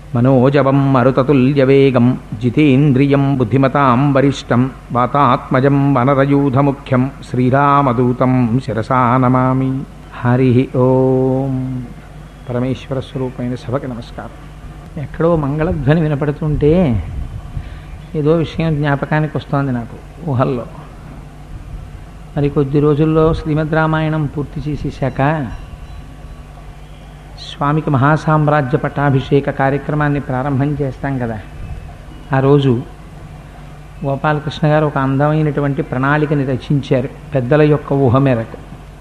మనోజవం మరుతతుల్యవేగం జితేంద్రియం బుద్ధిమతాం వరిష్టం వాతాత్మజం వనరయూధముఖ్యం శ్రీరామదూతం శిరసా నమామి. హరి ఓం. పరమేశ్వర స్వరూపమైన సభకి నమస్కారం. ఎక్కడో మంగళధ్వని వినపడుతుంటే ఏదో విషయం జ్ఞాపకానికి వస్తోంది నాకు ఊహల్లో. మరి కొద్ది రోజుల్లో శ్రీమద్ రామాయణం పూర్తి చేసేశాక స్వామికి మహాసామ్రాజ్య పట్టాభిషేక కార్యక్రమాన్ని ప్రారంభం చేస్తాం కదా. ఆ రోజు గోపాలకృష్ణ గారు ఒక అందమైనటువంటి ప్రణాళికని రచించారు పెద్దల యొక్క ఊహ మేరకు.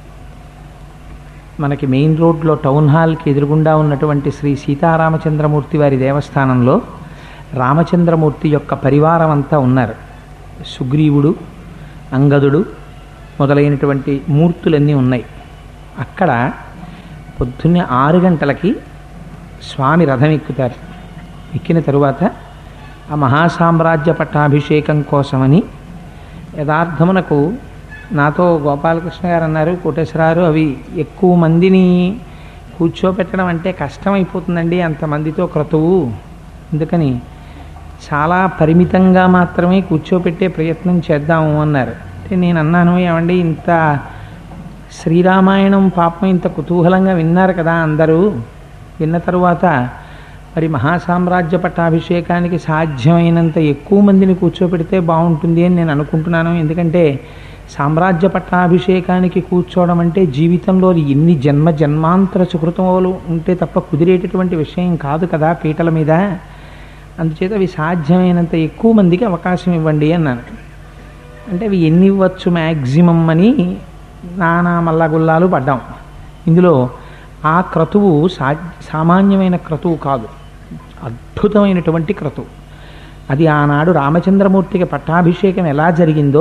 మనకి మెయిన్ రోడ్లో టౌన్ హాల్కి ఎదురుగుండా ఉన్నటువంటి శ్రీ సీతారామచంద్రమూర్తి వారి దేవస్థానంలో రామచంద్రమూర్తి యొక్క పరివారం అంతా ఉన్నారు. సుగ్రీవుడు, అంగదుడు మొదలైనటువంటి మూర్తులన్నీ ఉన్నాయి. అక్కడ పొద్దున్నే 6 గంటలకి స్వామి రథం ఎక్కుతారు. ఎక్కిన తరువాత ఆ మహాసామ్రాజ్య పట్టాభిషేకం కోసమని యథార్థమునకు నాతో గోపాలకృష్ణ గారు అన్నారు, కోటేశ్వరారు అవి ఎక్కువ మందిని కూర్చోపెట్టడం అంటే కష్టమైపోతుందండి, అంతమందితో క్రతువు, అందుకని చాలా పరిమితంగా మాత్రమే కూర్చోపెట్టే ప్రయత్నం చేద్దాము అన్నారు. అంటే నేను అన్నాను, ఏమండి ఇంత శ్రీరామాయణం పాపం ఇంత కుతూహలంగా విన్నారు కదా అందరూ, విన్న తరువాత మరి మహాసామ్రాజ్య పట్టాభిషేకానికి సాధ్యమైనంత ఎక్కువ మందిని కూర్చోపెడితే బాగుంటుంది అని నేను అనుకుంటున్నాను. ఎందుకంటే సామ్రాజ్య పట్టాభిషేకానికి కూర్చోవడం అంటే జీవితంలో ఎన్ని జన్మాంతర సుకృతములు ఉంటే తప్ప కుదిరేటటువంటి విషయం కాదు కదా పీటల మీద. అందుచేత అవి సాధ్యమైనంత ఎక్కువ మందికి అవకాశం ఇవ్వండి అన్నాను. అంటే అవి ఎన్ని ఇవ్వచ్చు మ్యాక్సిమం అని నానా మల్లగుల్లాలు పడ్డాం. ఇందులో ఆ క్రతువు సామాన్యమైన క్రతువు కాదు, అద్భుతమైనటువంటి క్రతువు. అది ఆనాడు రామచంద్రమూర్తికి పట్టాభిషేకం ఎలా జరిగిందో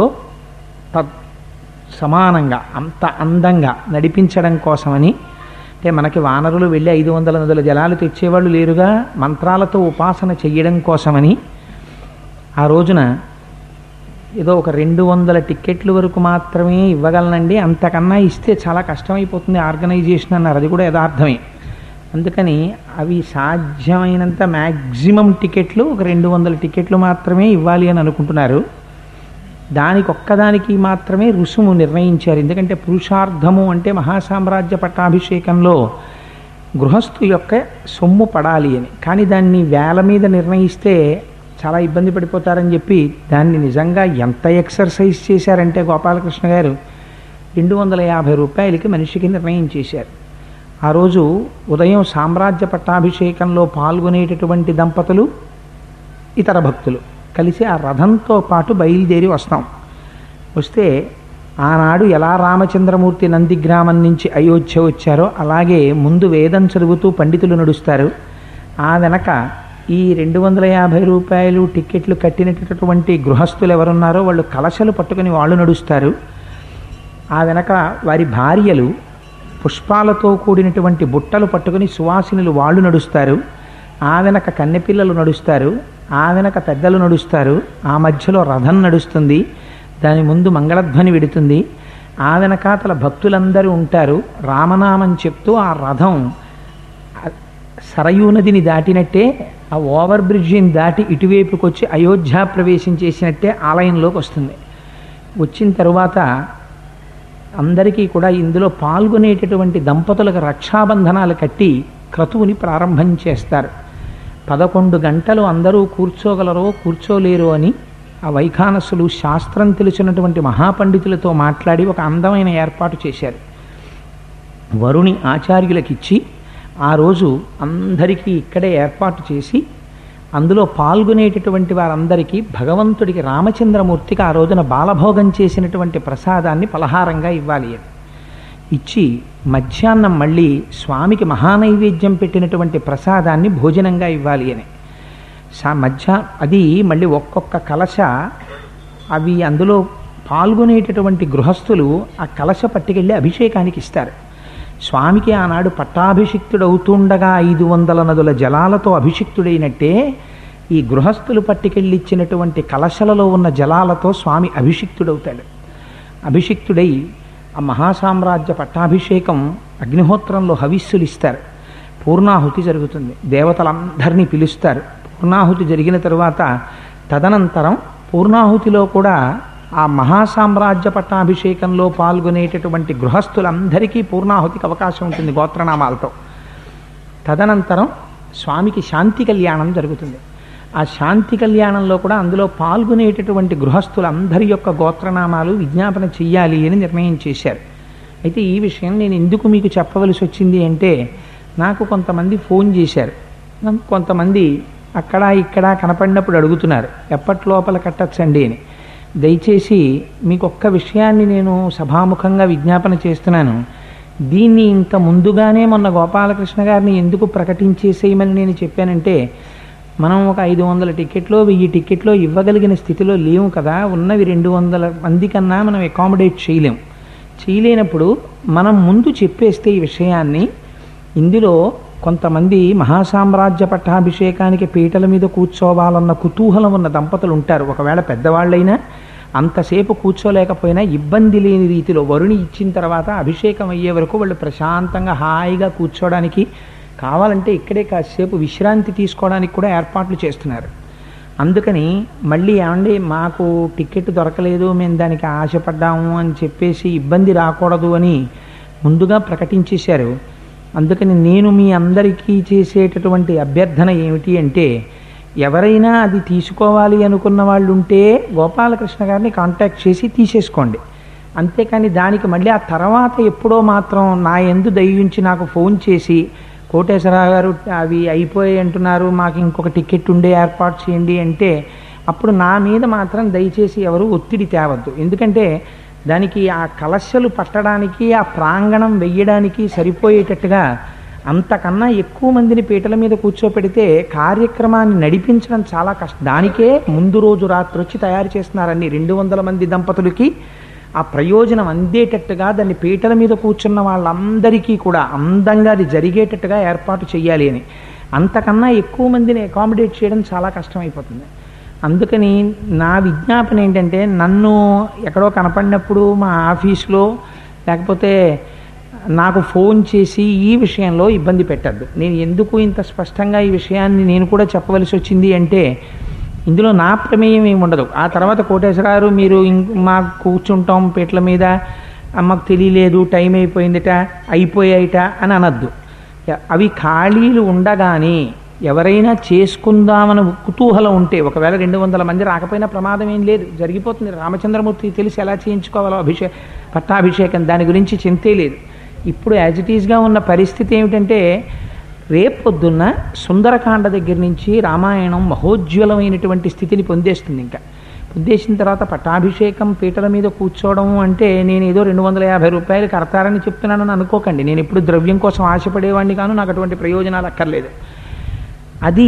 సమానంగా అంత అందంగా నడిపించడం కోసమని. అంటే మనకి వానరులు వెళ్ళి 500 నదుల జలాలు తెచ్చేవాళ్ళు లేరుగా, మంత్రాలతో ఉపాసన చెయ్యడం కోసమని ఆ రోజున ఏదో ఒక 200 టిక్కెట్ల వరకు మాత్రమే ఇవ్వగలనండి, అంతకన్నా ఇస్తే చాలా కష్టమైపోతుంది ఆర్గనైజేషన్ అన్నారు. అది కూడా యథార్థమే. అందుకని అవి సాధ్యమైనంత మ్యాక్సిమం టికెట్లు ఒక 200 టికెట్లు మాత్రమే ఇవ్వాలి అని అనుకుంటున్నారు. దానికి ఒక్కదానికి మాత్రమే రుసుము నిర్ణయించారు. ఎందుకంటే పురుషార్థము అంటే మహాసామ్రాజ్య పట్టాభిషేకంలో గృహస్థు యొక్క సొమ్ము పడాలి అని. కానీ దాన్ని వేల మీద నిర్ణయిస్తే చాలా ఇబ్బంది పడిపోతారని చెప్పి దాన్ని నిజంగా ఎంత ఎక్సర్సైజ్ చేశారంటే గోపాలకృష్ణ గారు 250 రూపాయలకి మనిషికి నిర్ణయం చేశారు. ఆ రోజు ఉదయం సామ్రాజ్య పట్టాభిషేకంలో పాల్గొనేటటువంటి దంపతులు, ఇతర భక్తులు కలిసి ఆ రథంతో పాటు బయలుదేరి వస్తే ఆనాడు ఎలా రామచంద్రమూర్తి నందిగ్రామం నుంచి అయోధ్య వచ్చారో అలాగే ముందు వేదం చదువుతూ పండితులు నడుస్తారు. ఆ వెనక ఈ 250 రూపాయలు టిక్కెట్లు కట్టినటువంటి గృహస్థులు ఎవరున్నారో వాళ్ళు కలశలు పట్టుకుని వాళ్ళు నడుస్తారు. ఆ వెనక వారి భార్యలు పుష్పాలతో కూడినటువంటి బుట్టలు పట్టుకుని సువాసినులు వాళ్ళు నడుస్తారు. ఆ వెనక కన్నెపిల్లలు నడుస్తారు. ఆ వెనక పెద్దలు నడుస్తారు. ఆ మధ్యలో రథం నడుస్తుంది. దాని ముందు మంగళధ్వని విడుతుంది. ఆ వెనకాతల భక్తులందరూ ఉంటారు. రామనామం చెప్తూ ఆ రథం సరయూ నదిని దాటినట్టే ఆ ఓవర్ బ్రిడ్జిని దాటి ఇటువైపుకి వచ్చి అయోధ్య ప్రవేశం చేసినట్టే ఆలయంలోకి వస్తుంది. వచ్చిన తరువాత అందరికీ కూడా ఇందులో పాల్గొనేటటువంటి దంపతులకు రక్షాబంధనాలు కట్టి క్రతువుని ప్రారంభం చేస్తారు. 11 గంటలు అందరూ కూర్చోగలరో కూర్చోలేరో అని ఆ వైఖానసులు శాస్త్రం తెలిసినటువంటి మహాపండితులతో మాట్లాడి ఒక అందమైన ఏర్పాటు చేశారు. వరుణి ఆచార్యులకిచ్చి ఆ రోజు అందరికీ ఇక్కడే ఏర్పాటు చేసి అందులో పాల్గొనేటటువంటి వారందరికీ భగవంతుడికి రామచంద్రమూర్తికి ఆ రోజున బాలభోగం చేసినటువంటి ప్రసాదాన్ని పలహారంగా ఇవ్వాలి అని ఇచ్చి మధ్యాహ్నం మళ్ళీ స్వామికి మహానైవేద్యం పెట్టినటువంటి ప్రసాదాన్ని భోజనంగా ఇవ్వాలి అని అది మళ్ళీ ఒక్కొక్క కలశ అవి అందులో పాల్గొనేటటువంటి గృహస్థులు ఆ కలశ పట్టుకెళ్ళి అభిషేకానికి ఇస్తారు. స్వామికి ఆనాడు పట్టాభిషిక్తుడవుతుండగా 500 నదుల జలాలతో అభిషిక్తుడైనట్టే ఈ గృహస్థులు పట్టుకెళ్ళిచ్చినటువంటి కలశలలో ఉన్న జలాలతో స్వామి అభిషిక్తుడవుతాడు. అభిషిక్తుడై ఆ మహాసామ్రాజ్య పట్టాభిషేకం అగ్నిహోత్రంలో హవిస్సులు ఇస్తారు. పూర్ణాహుతి జరుగుతుంది. దేవతలందరినీ పిలుస్తారు. పూర్ణాహుతి జరిగిన తరువాత తదనంతరం పూర్ణాహుతిలో కూడా ఆ మహాసామ్రాజ్య పట్టాభిషేకంలో పాల్గొనేటటువంటి గృహస్థులందరికీ పూర్ణాహుతికి అవకాశం ఉంటుంది గోత్రనామాలతో. తదనంతరం స్వామికి శాంతి కళ్యాణం జరుగుతుంది. ఆ శాంతి కళ్యాణంలో కూడా అందులో పాల్గొనేటటువంటి గృహస్థులందరి యొక్క గోత్రనామాలు విజ్ఞాపన చెయ్యాలి అని నిర్ణయం చేశారు. అయితే ఈ విషయం నేను ఎందుకు మీకు చెప్పవలసి వచ్చింది అంటే, నాకు కొంతమంది ఫోన్ చేశారు. కొంతమంది అక్కడ ఇక్కడ కనపడినప్పుడు అడుగుతున్నారు ఎప్పటిలోపల కట్టచ్చండి అని. దయచేసి మీకు ఒక్క విషయాన్ని నేను సభాముఖంగా విజ్ఞాపన చేస్తున్నాను. దీన్ని ఇంత ముందుగానే మొన్న గోపాలకృష్ణ గారిని ఎందుకు ప్రకటించేసేయమని నేను చెప్పానంటే, మనం ఒక 500 టికెట్లో 1000 టికెట్లో ఇవ్వగలిగిన స్థితిలో లేవు కదా. ఉన్నవి 200 మంది కన్నా మనం అకామిడేట్ చేయలేనప్పుడు మనం ముందు చెప్పేస్తే ఈ విషయాన్ని, ఇందులో కొంతమంది మహాసామ్రాజ్య పట్టాభిషేకానికి పీటల మీద కూర్చోవాలన్న కుతూహలం ఉన్న దంపతులు ఉంటారు. ఒకవేళ పెద్దవాళ్ళైనా అంతసేపు కూర్చోలేకపోయినా ఇబ్బంది లేని రీతిలో వరుణి ఇచ్చిన తర్వాత అభిషేకం అయ్యే వరకు వాళ్ళు ప్రశాంతంగా హాయిగా కూర్చోడానికి, కావాలంటే ఇక్కడే కాసేపు విశ్రాంతి తీసుకోవడానికి కూడా ఏర్పాట్లు చేస్తున్నారు. అందుకని మళ్ళీ ఏమండి మాకు టికెట్ దొరకలేదు, మేము దానికి ఆశపడ్డాము అని చెప్పేసి ఇబ్బంది రాకూడదు అని ముందుగా ప్రకటించేశారు. అందుకని నేను మీ అందరికీ చేసేటటువంటి అభ్యర్థన ఏమిటి అంటే, ఎవరైనా అది తీసుకోవాలి అనుకున్న వాళ్ళు ఉంటే గోపాలకృష్ణ గారిని కాంటాక్ట్ చేసి తీసేసుకోండి. అంతేకాని దానికి మళ్ళీ ఆ తర్వాత ఎప్పుడో మాత్రం నా యందు దయించి నాకు ఫోన్ చేసి, కోటేశ్వరరావు గారు అవి అయిపోయాయి అంటున్నారు, మాకు ఇంకొక టికెట్ ఉండే ఏర్పాటు చేయండి అంటే, అప్పుడు నా మీద మాత్రం దయచేసి ఎవరు ఒత్తిడి తేవద్దు. ఎందుకంటే దానికి ఆ కలశలు పట్టడానికి, ఆ ప్రాంగణం వెయ్యడానికి సరిపోయేటట్టుగా అంతకన్నా ఎక్కువ మందిని పీటల మీద కూర్చోపెడితే కార్యక్రమాన్ని నడిపించడం చాలా కష్టం. దానికే ముందు రోజు రాత్రి వచ్చి తయారు చేస్తున్నారని 200 మంది దంపతులకి ఆ ప్రయోజనం అందేటట్టుగా దాన్ని పీటల మీద కూర్చున్న వాళ్ళందరికీ కూడా అందంగా అది జరిగేటట్టుగా ఏర్పాటు చేయాలి అని. అంతకన్నా ఎక్కువ మందిని అకామిడేట్ చేయడం చాలా కష్టమైపోతుంది. అందుకని నా విజ్ఞాపన ఏంటంటే, నన్ను ఎక్కడో కనపడినప్పుడు మా ఆఫీసులో లేకపోతే నాకు ఫోన్ చేసి ఈ విషయంలో ఇబ్బంది పెట్టద్దు. నేను ఎందుకు ఇంత స్పష్టంగా ఈ విషయాన్ని నేను కూడా చెప్పవలసి వచ్చింది అంటే, ఇందులో నా ప్రమేయం ఏమి ఉండదు. ఆ తర్వాత కోటేశ్వరరావు మీరు మాకు కూర్చుంటాం పీటల మీద, మాకు తెలియలేదు, టైం అయిపోయిందిట, అయిపోయాయిట అని అనద్దు. అవి ఖాళీలు ఉండగానే ఎవరైనా చేసుకుందామని కుతూహలం ఉంటే, ఒకవేళ 200 మంది రాకపోయినా ప్రమాదం ఏం లేదు, జరిగిపోతుంది. రామచంద్రమూర్తి తెలిసి ఎలా చేయించుకోవాలో పట్టాభిషేకం, దాని గురించి చింతే లేదు. ఇప్పుడు యాజ్ ఇట్ ఈస్గా ఉన్న పరిస్థితి ఏమిటంటే, రేపొద్దున్న సుందరకాండ దగ్గర నుంచి రామాయణం మహోజ్వలమైనటువంటి స్థితిని పొందేస్తుంది. ఇంకా పొందేసిన తర్వాత పట్టాభిషేకం పీటల మీద కూర్చోవడం అంటే నేను ఏదో 250 రూపాయలు కడతారని చెప్తున్నానని అనుకోకండి. నేను ఎప్పుడు ద్రవ్యం కోసం ఆశపడేవాడిని కాను, నాకు అటువంటి ప్రయోజనాలు అక్కర్లేదు. అది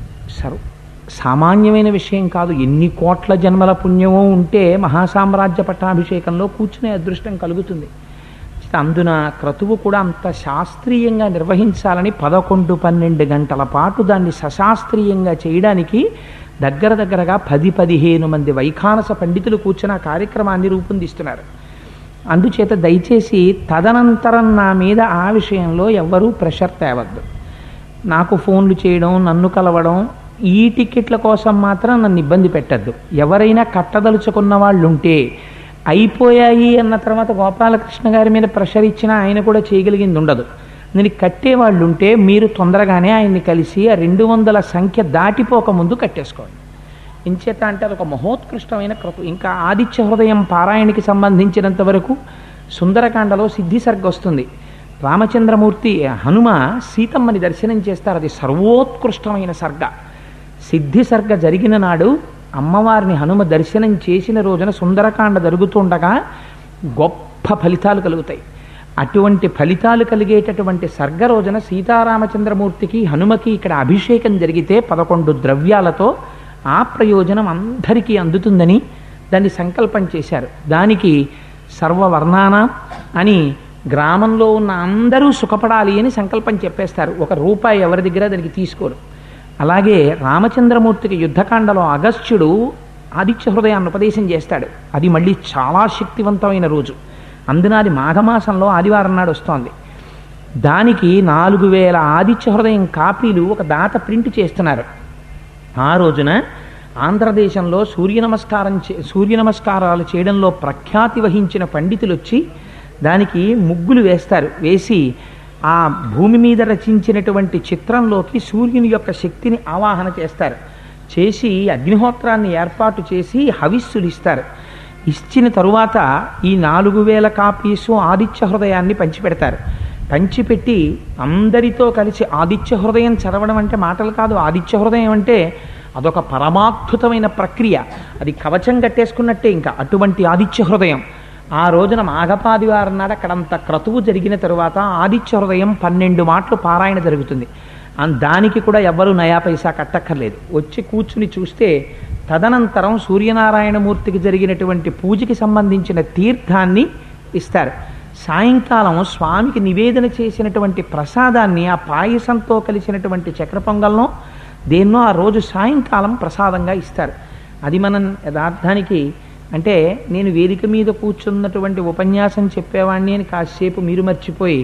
సామాన్యమైన విషయం కాదు. ఎన్ని కోట్ల జన్మల పుణ్యమో ఉంటే మహాసామ్రాజ్య పట్టాభిషేకంలో కూర్చునే అదృష్టం కలుగుతుంది. అందున క్రతువు కూడా అంత శాస్త్రీయంగా నిర్వహించాలని 11-12 గంటల పాటు దాన్ని సశాస్త్రీయంగా చేయడానికి దగ్గరగా 10-15 మంది వైఖానస పండితులు కూర్చున్న కార్యక్రమాన్ని రూపొందిస్తున్నారు. అందుచేత దయచేసి తదనంతరం నా మీద ఆ విషయంలో ఎవ్వరూ ప్రెషర్ తేవద్దు. నాకు ఫోన్లు చేయడం, నన్ను కలవడం, ఈ టికెట్ల కోసం మాత్రం నన్ను ఇబ్బంది పెట్టద్దు. ఎవరైనా కట్టదలుచుకున్న వాళ్ళు ఉంటే, అయిపోయాయి అన్న తర్వాత గోపాలకృష్ణ గారి మీద ప్రెషర్ ఇచ్చినా ఆయన కూడా చేయగలిగింది ఉండదు. నేను కట్టేవాళ్ళు ఉంటే మీరు తొందరగానే ఆయన్ని కలిసి ఆ 200 సంఖ్య దాటిపోక ముందు కట్టేసుకోండి. ఎంచేత అంటే అదొక మహోత్కృష్టమైన క్రతు. ఇంకా ఆదిత్య హృదయం పారాయణకి సంబంధించినంత వరకు సుందరకాండలో సిద్ధి సర్గ వస్తుంది. రామచంద్రమూర్తి హనుమ సీతమ్మని దర్శనం చేస్తారు. అది సర్వోత్కృష్టమైన సర్గ. సిద్ధి సర్గ జరిగిన నాడు అమ్మవారిని హనుమ దర్శనం చేసిన రోజున సుందరకాండ జరుగుతుండగా గొప్ప ఫలితాలు కలుగుతాయి. అటువంటి ఫలితాలు కలిగేటటువంటి సర్గ రోజున సీతారామచంద్రమూర్తికి హనుమకి ఇక్కడ అభిషేకం జరిగితే 11 ద్రవ్యాలతో ఆ ప్రయోజనం అందరికీ అందుతుందని దాన్ని సంకల్పం చేశారు. దానికి సర్వవర్ణాన అని గ్రామంలో ఉన్న అందరూ సుఖపడాలి అని సంకల్పం చెప్పేస్తారు. 1 రూపాయి ఎవరి దగ్గర దానికి తీసుకోరు. అలాగే రామచంద్రమూర్తికి యుద్ధకాండలో అగస్త్యుడు ఆదిత్య హృదయాన్ని ఉపదేశం చేస్తాడు. అది మళ్ళీ చాలా శక్తివంతమైన రోజు. అందున అది మాఘమాసంలో ఆదివారం నాడు వస్తోంది. దానికి 4000 ఆదిత్య హృదయం కాపీలు ఒక దాత ప్రింట్ చేస్తున్నారు. ఆ రోజున ఆంధ్రదేశంలో సూర్య నమస్కారాలు చేయడంలో ప్రఖ్యాతి వహించిన పండితులు వచ్చి దానికి ముగ్గులు వేస్తారు. వేసి ఆ భూమి మీద రచించినటువంటి చిత్రంలోకి సూర్యుని యొక్క శక్తిని ఆవాహన చేస్తారు. చేసి అగ్నిహోత్రాన్ని ఏర్పాటు చేసి హవిస్సులు ఇస్తారు. ఇచ్చిన తరువాత ఈ 4000 కాపీసు ఆదిత్య హృదయాన్ని పంచిపెడతారు. పంచిపెట్టి అందరితో కలిసి ఆదిత్య హృదయం చదవడం అంటే మాటలు కాదు. ఆదిత్య హృదయం అంటే అదొక పరమాద్భుతమైన ప్రక్రియ. అది కవచం కట్టేసుకున్నట్టే. ఇంకా అటువంటి ఆదిత్య హృదయం ఆ రోజున మాఘపాదివారం నాడు అక్కడంత క్రతువు జరిగిన తరువాత ఆదిత్య హృదయం 12 మాటలు పారాయణ జరుగుతుంది. దానికి కూడా ఎవ్వరూ నయా పైసా కట్టక్కర్లేదు. వచ్చి కూర్చుని చూస్తే తదనంతరం సూర్యనారాయణమూర్తికి జరిగినటువంటి పూజకి సంబంధించిన తీర్థాన్ని ఇస్తారు. సాయంకాలం స్వామికి నివేదన చేసినటువంటి ప్రసాదాన్ని ఆ పాయసంతో కలిసినటువంటి చక్ర పొంగల్నో దేన్నో ఆ రోజు సాయంకాలం ప్రసాదంగా ఇస్తారు. అది మనం యథార్థానికి అంటే నేను వేదిక మీద కూర్చున్నటువంటి ఉపన్యాసం చెప్పేవాడిని అని కాసేపు మీరు మర్చిపోయి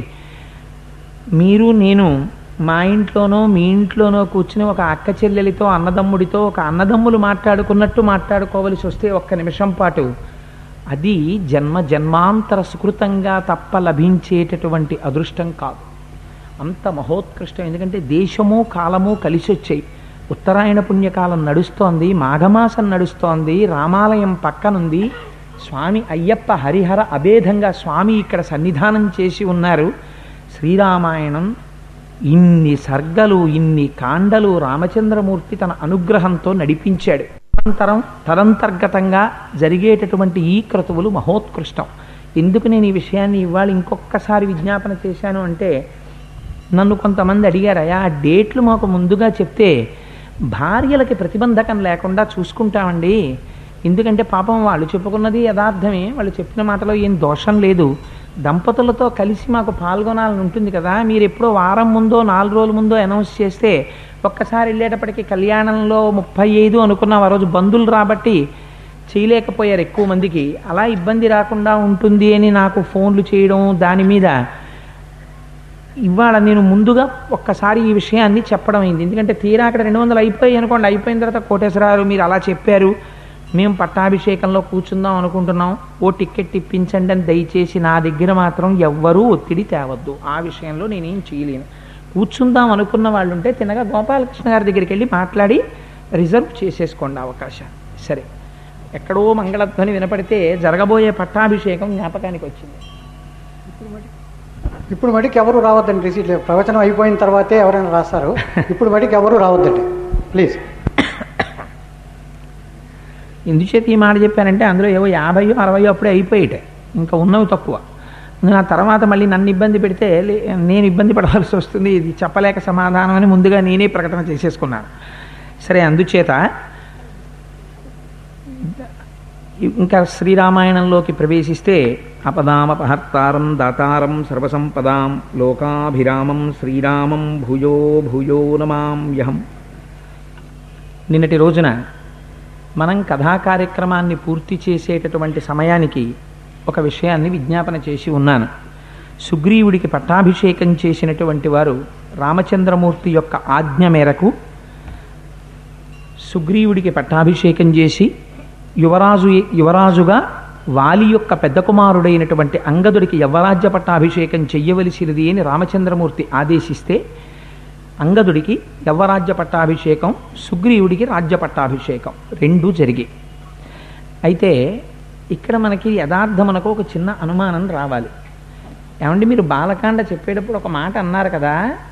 మీరు నేను మా ఇంట్లోనో మీ ఇంట్లోనో కూర్చుని ఒక అక్క చెల్లెలితో అన్నదమ్ముడితో ఒక అన్నదమ్ములు మాట్లాడుకున్నట్టు మాట్లాడుకోవలసి వస్తే ఒక్క నిమిషం పాటు అది జన్మాంతర సుకృతంగా తప్ప లభించేటటువంటి అదృష్టం కాదు. అంత మహోత్కృష్టం. ఎందుకంటే దేశము కాలము కలిసి వచ్చాయి. ఉత్తరాయణ పుణ్యకాలం నడుస్తోంది, మాఘమాసం నడుస్తోంది, రామాలయం పక్కనుంది, స్వామి అయ్యప్ప హరిహర అభేదంగా స్వామి ఇక్కడ సన్నిధానం చేసి ఉన్నారు. శ్రీరామాయణం ఇన్ని సర్గలు ఇన్ని కాండలు రామచంద్రమూర్తి తన అనుగ్రహంతో నడిపించాడు. తదంతర్గతంగా జరిగేటటువంటి ఈ క్రతువులు మహోత్కృష్టం. ఎందుకు నేను ఈ విషయాన్ని ఇవాళ ఇంకొకసారి విజ్ఞాపన చేశాను అంటే నన్ను కొంతమంది అడిగారయా ఆ డేట్లు మాకు ముందుగా చెప్తే భార్యలకి ప్రతిబంధకం లేకుండా చూసుకుంటామండి. ఎందుకంటే పాపం వాళ్ళు చెప్పుకున్నది యథార్థమే, వాళ్ళు చెప్పిన మాటలో ఏం దోషం లేదు, దంపతులతో కలిసి మాకు పాల్గొనాలని ఉంటుంది కదా, మీరు ఎప్పుడో వారం ముందో 4 రోజుల ముందో అనౌన్స్ చేస్తే ఒక్కసారి వెళ్ళేటప్పటికి కళ్యాణంలో 35 అనుకున్నాం. ఆ రోజు బంధువులు రాబట్టి చేయలేకపోయారు ఎక్కువ మందికి. అలా ఇబ్బంది రాకుండా ఉంటుంది అని నాకు ఫోన్లు చేయడం దాని మీద ఇవాళ నేను ముందుగా ఒక్కసారి ఈ విషయాన్ని చెప్పడం అయింది. ఎందుకంటే తీరా అక్కడ 200 అయిపోయాయి అనుకోండి, అయిపోయిన తర్వాత కోటేశ్వరారు మీరు అలా చెప్పారు, మేము పట్టాభిషేకంలో కూర్చుందాం అనుకుంటున్నాం, ఓ టికెట్ ఇప్పించండి అని దయచేసి నా దగ్గర మాత్రం ఎవ్వరూ ఒత్తిడి తేవద్దు. ఆ విషయంలో నేనేం చేయలేను. కూర్చుందాం అనుకున్న వాళ్ళు ఉంటే తినగా గోపాలకృష్ణ గారి దగ్గరికి వెళ్ళి మాట్లాడి రిజర్వ్ చేసేసుకోండి అవకాశాన్ని. సరే, ఎక్కడో మంగళధ్వని వినపడితే జరగబోయే పట్టాభిషేకం జ్ఞాపకానికి వచ్చింది. ఇప్పుడు మటుకు ఎవరు రావద్దండి. ప్రవచనం అయిపోయిన తర్వాతే ఎవరైనా రాస్తారు. ఇప్పుడు మటుకు ఎవరు రావద్దండి ప్లీజ్. ఎందుచేత ఈ మాట చెప్పానంటే అందులో ఏవో 50, 60 అప్పుడే అయిపోయాయి, ఇంకా ఉన్నవి తక్కువ. ఆ తర్వాత మళ్ళీ నన్ను ఇబ్బంది పెడితే నేను ఇబ్బంది పడవలసి వస్తుంది, ఇది చెప్పలేక సమాధానం అని ముందుగా నేనే ప్రకటన చేసేసుకున్నాను. సరే, అందుచేత ఇంకా శ్రీరామాయణంలోకి ప్రవేశిస్తే అపదామపహర్తారం దాతారం సర్వసంపదాం లోకాభిరామం శ్రీరామం భూయో భూయో నమామ్యహం. నిన్నటి రోజున మనం కథా కార్యక్రమాన్ని పూర్తి చేసేటటువంటి సమయానికి ఒక విషయాన్ని విజ్ఞాపన చేసి ఉన్నాను. సుగ్రీవుడికి పట్టాభిషేకం చేసినటువంటి వారు రామచంద్రమూర్తి యొక్క ఆజ్ఞ మేరకు సుగ్రీవుడికి పట్టాభిషేకం చేసి యువరాజుగా వాలి యొక్క పెద్ద కుమారుడైనటువంటి అంగదుడికి యవ్వరాజ్య పట్టాభిషేకం చెయ్యవలసినది అని రామచంద్రమూర్తి ఆదేశిస్తే అంగదుడికి యవ్వరాజ్య పట్టాభిషేకం, సుగ్రీవుడికి రాజ్య పట్టాభిషేకం రెండూ జరిగాయి. అయితే ఇక్కడ మనకి యథార్థమునకు ఒక చిన్న అనుమానం రావాలి. ఏమండి, మీరు బాలకాండ చెప్పేటప్పుడు ఒక మాట అన్నారు కదా,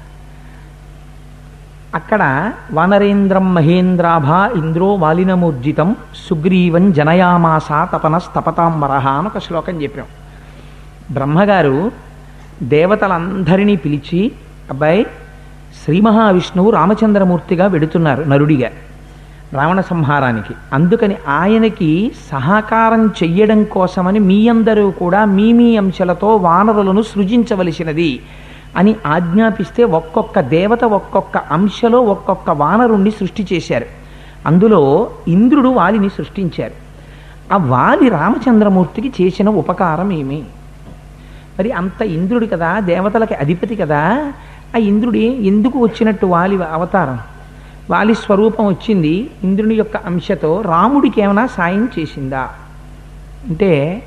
అక్కడ వానరేంద్రం మహేంద్రాభ ఇంద్రో వాలినమూర్జితం సుగ్రీవం జనయామాస తపనస్తపతాంబరహ అని ఒక శ్లోకం చెప్పాం. బ్రహ్మగారు దేవతలందరినీ పిలిచి, అబ్బాయి శ్రీ మహావిష్ణువు రామచంద్రమూర్తిగా వెడుతున్నారు నరుడిగా రావణ సంహారానికి, అందుకని ఆయనకి సహకారం చెయ్యడం కోసమని మీ అందరూ కూడా మీ అంశలతో వానరులను సృజించవలసినది అని ఆజ్ఞాపిస్తే ఒక్కొక్క దేవత ఒక్కొక్క అంశలో ఒక్కొక్క వానరుణ్ణి సృష్టి చేశారు. అందులో ఇంద్రుడు వాలిని సృష్టించారు. ఆ వాలి రామచంద్రమూర్తికి చేసిన ఉపకారం ఏమి? మరి అంత ఇంద్రుడు కదా, దేవతలకి అధిపతి కదా, ఆ ఇంద్రుడు ఎందుకు వచ్చినట్టు వాలి అవతారం? వాలి స్వరూపం వచ్చింది ఇంద్రుని యొక్క అంశతో, రాముడికి ఏమైనా సాయం చేసిందా అంటే,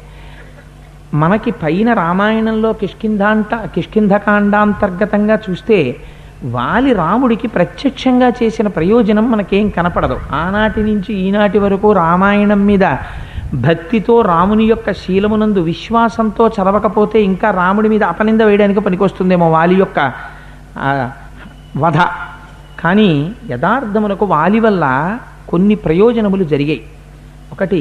మనకి పైన రామాయణంలో కిష్కింధకాండాంతర్గతంగా చూస్తే వాలి రాముడికి ప్రత్యక్షంగా చేసిన ప్రయోజనం మనకేం కనపడదు. ఆనాటి నుంచి ఈనాటి వరకు రామాయణం మీద భక్తితో, రాముని యొక్క శీలమునందు విశ్వాసంతో చదవకపోతే ఇంకా రాముడి మీద అపనింద వేయడానికి పనికొస్తుందేమో వాలి యొక్క వధ. కానీ యథార్థములకు వాలి వల్ల కొన్ని ప్రయోజనములు జరిగాయి. ఒకటి,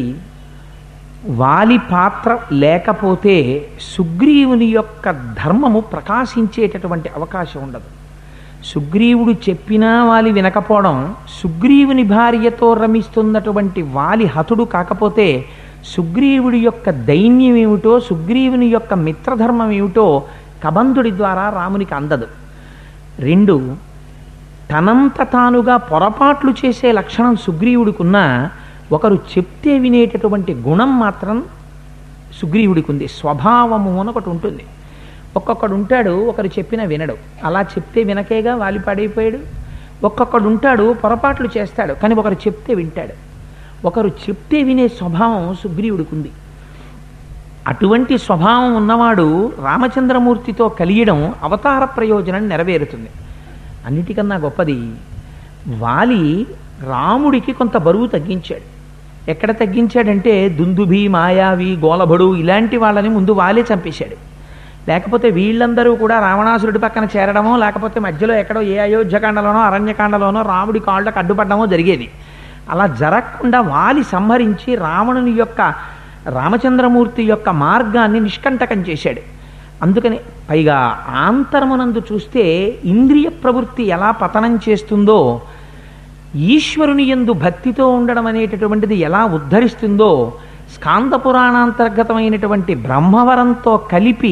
వాలి పాత్ర లేకపోతే సుగ్రీవుని యొక్క ధర్మము ప్రకాశించేటటువంటి అవకాశం ఉండదు. సుగ్రీవుడు చెప్పినా వాలి వినకపోవడం, సుగ్రీవుని భార్యతో రమిస్తున్నటువంటి వాలి హతుడు కాకపోతే సుగ్రీవుడి యొక్క దైన్యం ఏమిటో, సుగ్రీవుని యొక్క మిత్రధర్మం ఏమిటో కబంధుడి ద్వారా రామునికి అందదు. రెండు, తనంత తానుగా పొరపాట్లు చేసే లక్షణం సుగ్రీవుడికున్నా ఒకరు చెప్తే వినేటటువంటి గుణం మాత్రం సుగ్రీవుడికి ఉంది. స్వభావము అని ఒకటి ఉంటుంది. ఒక్కొక్కడు ఉంటాడు ఒకరు చెప్పినా వినడు, అలా చెప్తే వినకేగా వాలి పాడైపోయాడు. ఒక్కొక్కడు ఉంటాడు పొరపాట్లు చేస్తాడు కానీ ఒకరు చెప్తే వింటాడు. ఒకరు చెప్తే వినే స్వభావం సుగ్రీవుడికి ఉంది. అటువంటి స్వభావం ఉన్నవాడు రామచంద్రమూర్తితో కలియడం అవతార ప్రయోజనం నెరవేరుతుంది. అన్నిటికన్నా గొప్పది, వాలి రాముడికి కొంత బరువు తగ్గించాడు. ఎక్కడ తగ్గించాడంటే దుందుభి, మాయావి, గోలభడు ఇలాంటి వాళ్ళని ముందు వాలే చంపేశాడు. లేకపోతే వీళ్ళందరూ కూడా రావణాసురుడి పక్కన చేరడమో, లేకపోతే మధ్యలో ఎక్కడో ఏ అయోధ్యకాండలోనో అరణ్యకాండలోనో రాముడి కాళ్ళకు అడ్డుపడమో జరిగేది. అలా జరగకుండా వాలి సంహరించి రావణుని యొక్క, రామచంద్రమూర్తి యొక్క మార్గాన్ని నిష్కంటకం చేశాడు. అందుకని పైగా ఆంతరమునందు చూస్తే ఇంద్రియ ప్రవృత్తి ఎలా పతనం చేస్తుందో, ఈశ్వరుని యందు భక్తితో ఉండడం అనేటటువంటిది ఎలా ఉద్ధరిస్తుందో, స్కాంద పురాణాంతర్గతమైనటువంటి బ్రహ్మవరంతో కలిపి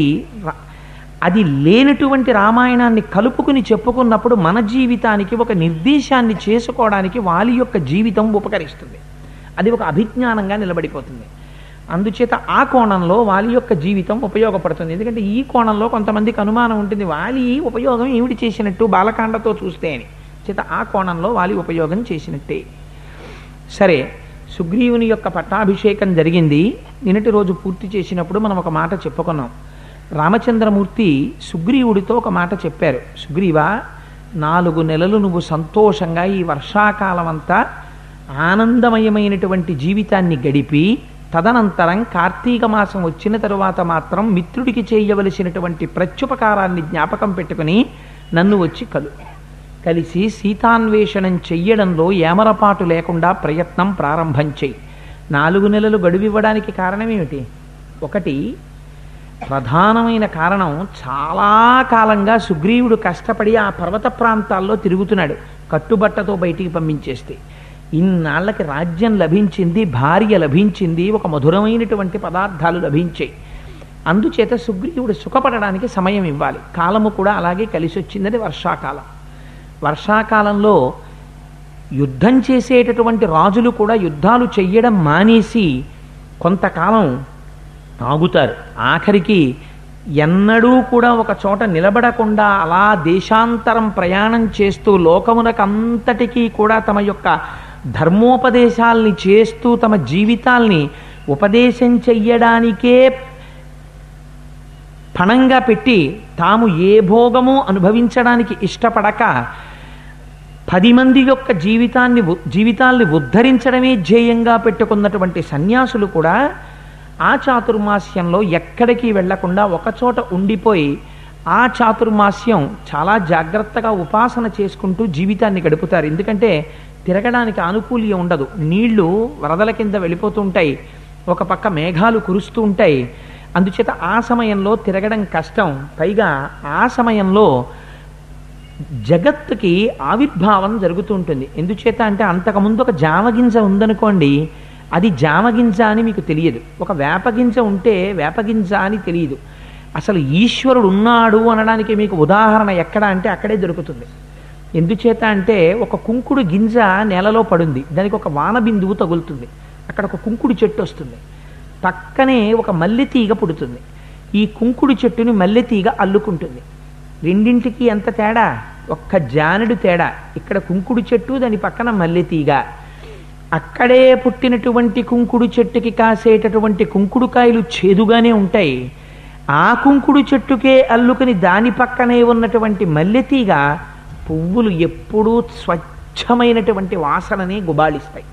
అది లేనటువంటి రామాయణాన్ని కలుపుకుని చెప్పుకున్నప్పుడు మన జీవితానికి ఒక నిర్దేశాన్ని చేసుకోవడానికి వాలి యొక్క జీవితం ఉపకరిస్తుంది. అది ఒక అభిజ్ఞానంగా నిలబడిపోతుంది. అందుచేత ఆ కోణంలో వాలి యొక్క జీవితం ఉపయోగపడుతుంది. ఎందుకంటే ఈ కోణంలో కొంతమందికి అనుమానం ఉంటుంది, వాలి ఉపయోగం ఏమిటి చేసినట్టు బాలకాండతో చూస్తే అని. చేత ఆ కోణంలో వాలి ఉపయోగం చేసినట్టే. సరే, సుగ్రీవుని యొక్క పట్టాభిషేకం జరిగింది. నిన్నటి రోజు పూర్తి చేసినప్పుడు మనం ఒక మాట చెప్పుకున్నాం. రామచంద్రమూర్తి సుగ్రీవుడితో ఒక మాట చెప్పారు. సుగ్రీవా, 4 నెలలు నువ్వు సంతోషంగా ఈ వర్షాకాలం అంతా ఆనందమయమైనటువంటి జీవితాన్ని గడిపి, తదనంతరం కార్తీక మాసం వచ్చిన తరువాత మాత్రం మిత్రుడికి చేయవలసినటువంటి ప్రత్యుపకారాన్ని జ్ఞాపకం పెట్టుకుని నన్ను వచ్చి కలిసి సీతాన్వేషణం చెయ్యడంలో ఏమరపాటు లేకుండా ప్రయత్నం ప్రారంభం చెయ్యి. 4 నెలలు గడువివ్వడానికి కారణమేమిటి? ఒకటి, ప్రధానమైన కారణం, చాలా కాలంగా సుగ్రీవుడు కష్టపడి ఆ పర్వత ప్రాంతాల్లో తిరుగుతున్నాడు కట్టుబట్టతో బయటికి పంపించేస్తే. ఇన్నాళ్ళకి రాజ్యం లభించింది, భార్య లభించింది, ఒక మధురమైనటువంటి పదార్థాలు లభించాయి. అందుచేత సుగ్రీవుడు సుఖపడడానికి సమయం ఇవ్వాలి. కాలము కూడా అలాగే కలిసి వచ్చిందని వర్షాకాలం. వర్షాకాలంలో యుద్ధం చేసేటటువంటి రాజులు కూడా యుద్ధాలు చెయ్యడం మానేసి కొంతకాలం ఆగుతారు. ఆఖరికి ఎన్నడూ కూడా ఒక చోట నిలబడకుండా అలా దేశాంతరం ప్రయాణం చేస్తూ లోకమునకంతటికీ కూడా తమ యొక్క ధర్మోపదేశాల్ని చేస్తూ తమ జీవితాల్ని ఉపదేశం చెయ్యడానికే పణంగా పెట్టి తాము ఏ భోగము అనుభవించడానికి ఇష్టపడక 10 మంది యొక్క జీవితాల్ని ఉద్ధరించడమే ధ్యేయంగా పెట్టుకున్నటువంటి సన్యాసులు కూడా ఆ చాతుర్మాస్యంలో ఎక్కడికి వెళ్లకుండా ఒకచోట ఉండిపోయి ఆ చాతుర్మాస్యం చాలా జాగ్రత్తగా ఉపాసన చేసుకుంటూ జీవితాన్ని గడుపుతారు. ఎందుకంటే తిరగడానికి ఆనుకూల్యం ఉండదు. నీళ్లు వరదల కింద వెళ్ళిపోతూ ఉంటాయి, ఒక పక్క మేఘాలు కురుస్తూ ఉంటాయి. అందుచేత ఆ సమయంలో తిరగడం కష్టం. పైగా ఆ సమయంలో జగత్తుకి ఆవిర్భావం జరుగుతూ ఉంటుంది. ఎందుచేత అంటే అంతకుముందు ఒక జామగింజ ఉందనుకోండి, అది జామగింజ అని మీకు తెలియదు. ఒక వేపగింజ ఉంటే వేపగింజ అని తెలియదు. అసలు ఈశ్వరుడు ఉన్నాడు అనడానికి మీకు ఉదాహరణ ఎక్కడ అంటే అక్కడే దొరుకుతుంది. ఎందుచేత అంటే ఒక కుంకుడు గింజ నేలలో పడుంది, దానికి ఒక వాన బిందువు తగులుతుంది, అక్కడ ఒక కుంకుడు చెట్టు వస్తుంది, పక్కనే ఒక మల్లె తీగ పుడుతుంది. ఈ కుంకుడు చెట్టుని మల్లెతీగ అల్లుకుంటుంది. రెండింటికి ఎంత తేడా, ఒక్క జానెడు తేడా. ఇక్కడ కుంకుడు చెట్టు, దాని పక్కన మల్లెతీగ. అక్కడే పుట్టినటువంటి కుంకుడు చెట్టుకి కాసేటటువంటి కుంకుడుకాయలు చేదుగానే ఉంటాయి. ఆ కుంకుడు చెట్టుకే అల్లుకుని దాని పక్కనే ఉన్నటువంటి మల్లెతీగ పువ్వులు ఎప్పుడూ స్వచ్ఛమైనటువంటి వాసనని గుబాళిస్తాయి.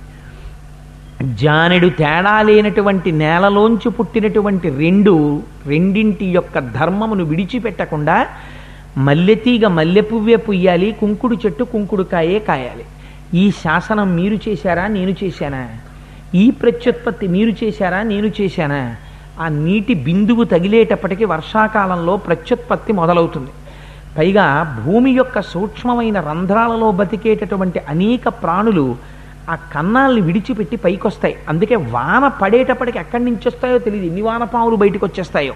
జానెడు తేడా లేనటువంటి నేలలోంచి పుట్టినటువంటి రెండింటి యొక్క ధర్మమును విడిచిపెట్టకుండా మల్లెతీగ మల్లె పువ్వే పుయ్యాలి, కుంకుడు చెట్టు కుంకుడుకాయే కాయాలి. ఈ శాసనం మీరు చేశారా, నేను చేశానా? ఈ ప్రత్యుత్పత్తి మీరు చేశారా, నేను చేశానా? ఆ నీటి బిందువు తగిలేటప్పటికీ వర్షాకాలంలో ప్రత్యుత్పత్తి మొదలవుతుంది. పైగా భూమి యొక్క సూక్ష్మమైన రంధ్రాలలో బతికేటటువంటి అనేక ప్రాణులు ఆ కన్నాల్ని విడిచిపెట్టి పైకొస్తాయి. అందుకే వాన పడేటప్పటికి ఎక్కడి నుంచి వస్తాయో తెలియదు, ఎన్ని వానపాములు బయటకు వచ్చేస్తాయో.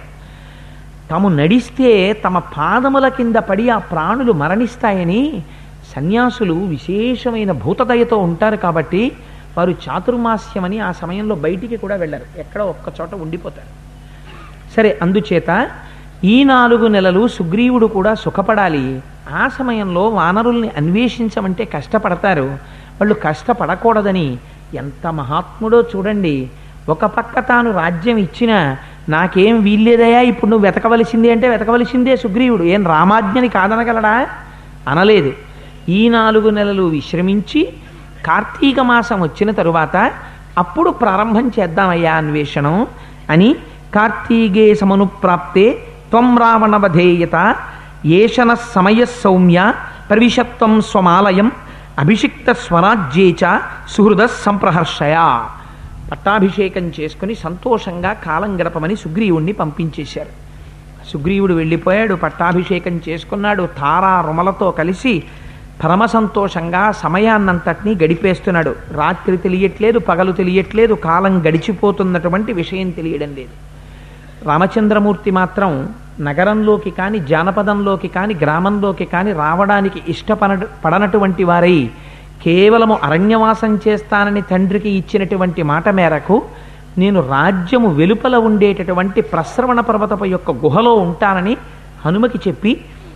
తాము నడిస్తే తమ పాదముల కింద పడి ఆ ప్రాణులు మరణిస్తాయని సన్యాసులు విశేషమైన భూతదయతో ఉంటారు. కాబట్టి వారు చాతుర్మాస్యమని ఆ సమయంలో బయటికి కూడా వెళ్ళరు, ఎక్కడో ఒక్క చోట ఉండిపోతారు. సరే, అందుచేత ఈ 4 నెలలు సుగ్రీవుడు కూడా సుఖపడాలి. ఆ సమయంలో వానరుల్ని అన్వేషించమంటే కష్టపడతారు. వాళ్ళు కష్టపడకూడదని ఎంత మహాత్ముడో చూడండి. ఒక పక్క తాను రాజ్యం ఇచ్చినా నాకేం వీల్లేదయా, ఇప్పుడు నువ్వు వెతకవలసిందే అంటే వెతకవలసిందే సుగ్రీవుడు. ఏం రామాజ్ఞని కాదనగలడా? అనలేదు. ఈ 4 నెలలు విశ్రమించి కార్తీక మాసం వచ్చిన తరువాత అప్పుడు ప్రారంభం చేద్దామయ్యా అన్వేషణం అని కార్తీకే సమనుప్రాప్తే త్వం రావణవధేయత ఏషన సమయ సౌమ్య ప్రవిశత్వం స్వమాలయం అభిషిక్త స్వరాజ్యేచ సుహృద సంప్రహర్షయ. పట్టాభిషేకం చేసుకుని సంతోషంగా కాలం గడపమని సుగ్రీవుణ్ణి పంపించేశారు. సుగ్రీవుడు వెళ్ళిపోయాడు, పట్టాభిషేకం చేసుకున్నాడు. తారా రుమలతో కలిసి పరమ సంతోషంగా సమయాన్నంతటినీ గడిపేస్తున్నాడు. రాత్రి తెలియట్లేదు, పగలు తెలియట్లేదు, కాలం గడిచిపోతున్నటువంటి విషయం తెలియడం లేదు. రామచంద్రమూర్తి మాత్రం నగరంలోకి కానీ జానపదంలోకి కానీ గ్రామంలోకి కానీ రావడానికి పడనటువంటి వారై కేవలము అరణ్యవాసం చేస్తానని తండ్రికి ఇచ్చినటువంటి మాట మేరకు నేను రాజ్యము వెలుపల ఉండేటటువంటి ప్రస్రవణ పర్వతపు యొక్క గుహలో ఉంటానని హనుమకి చెప్పి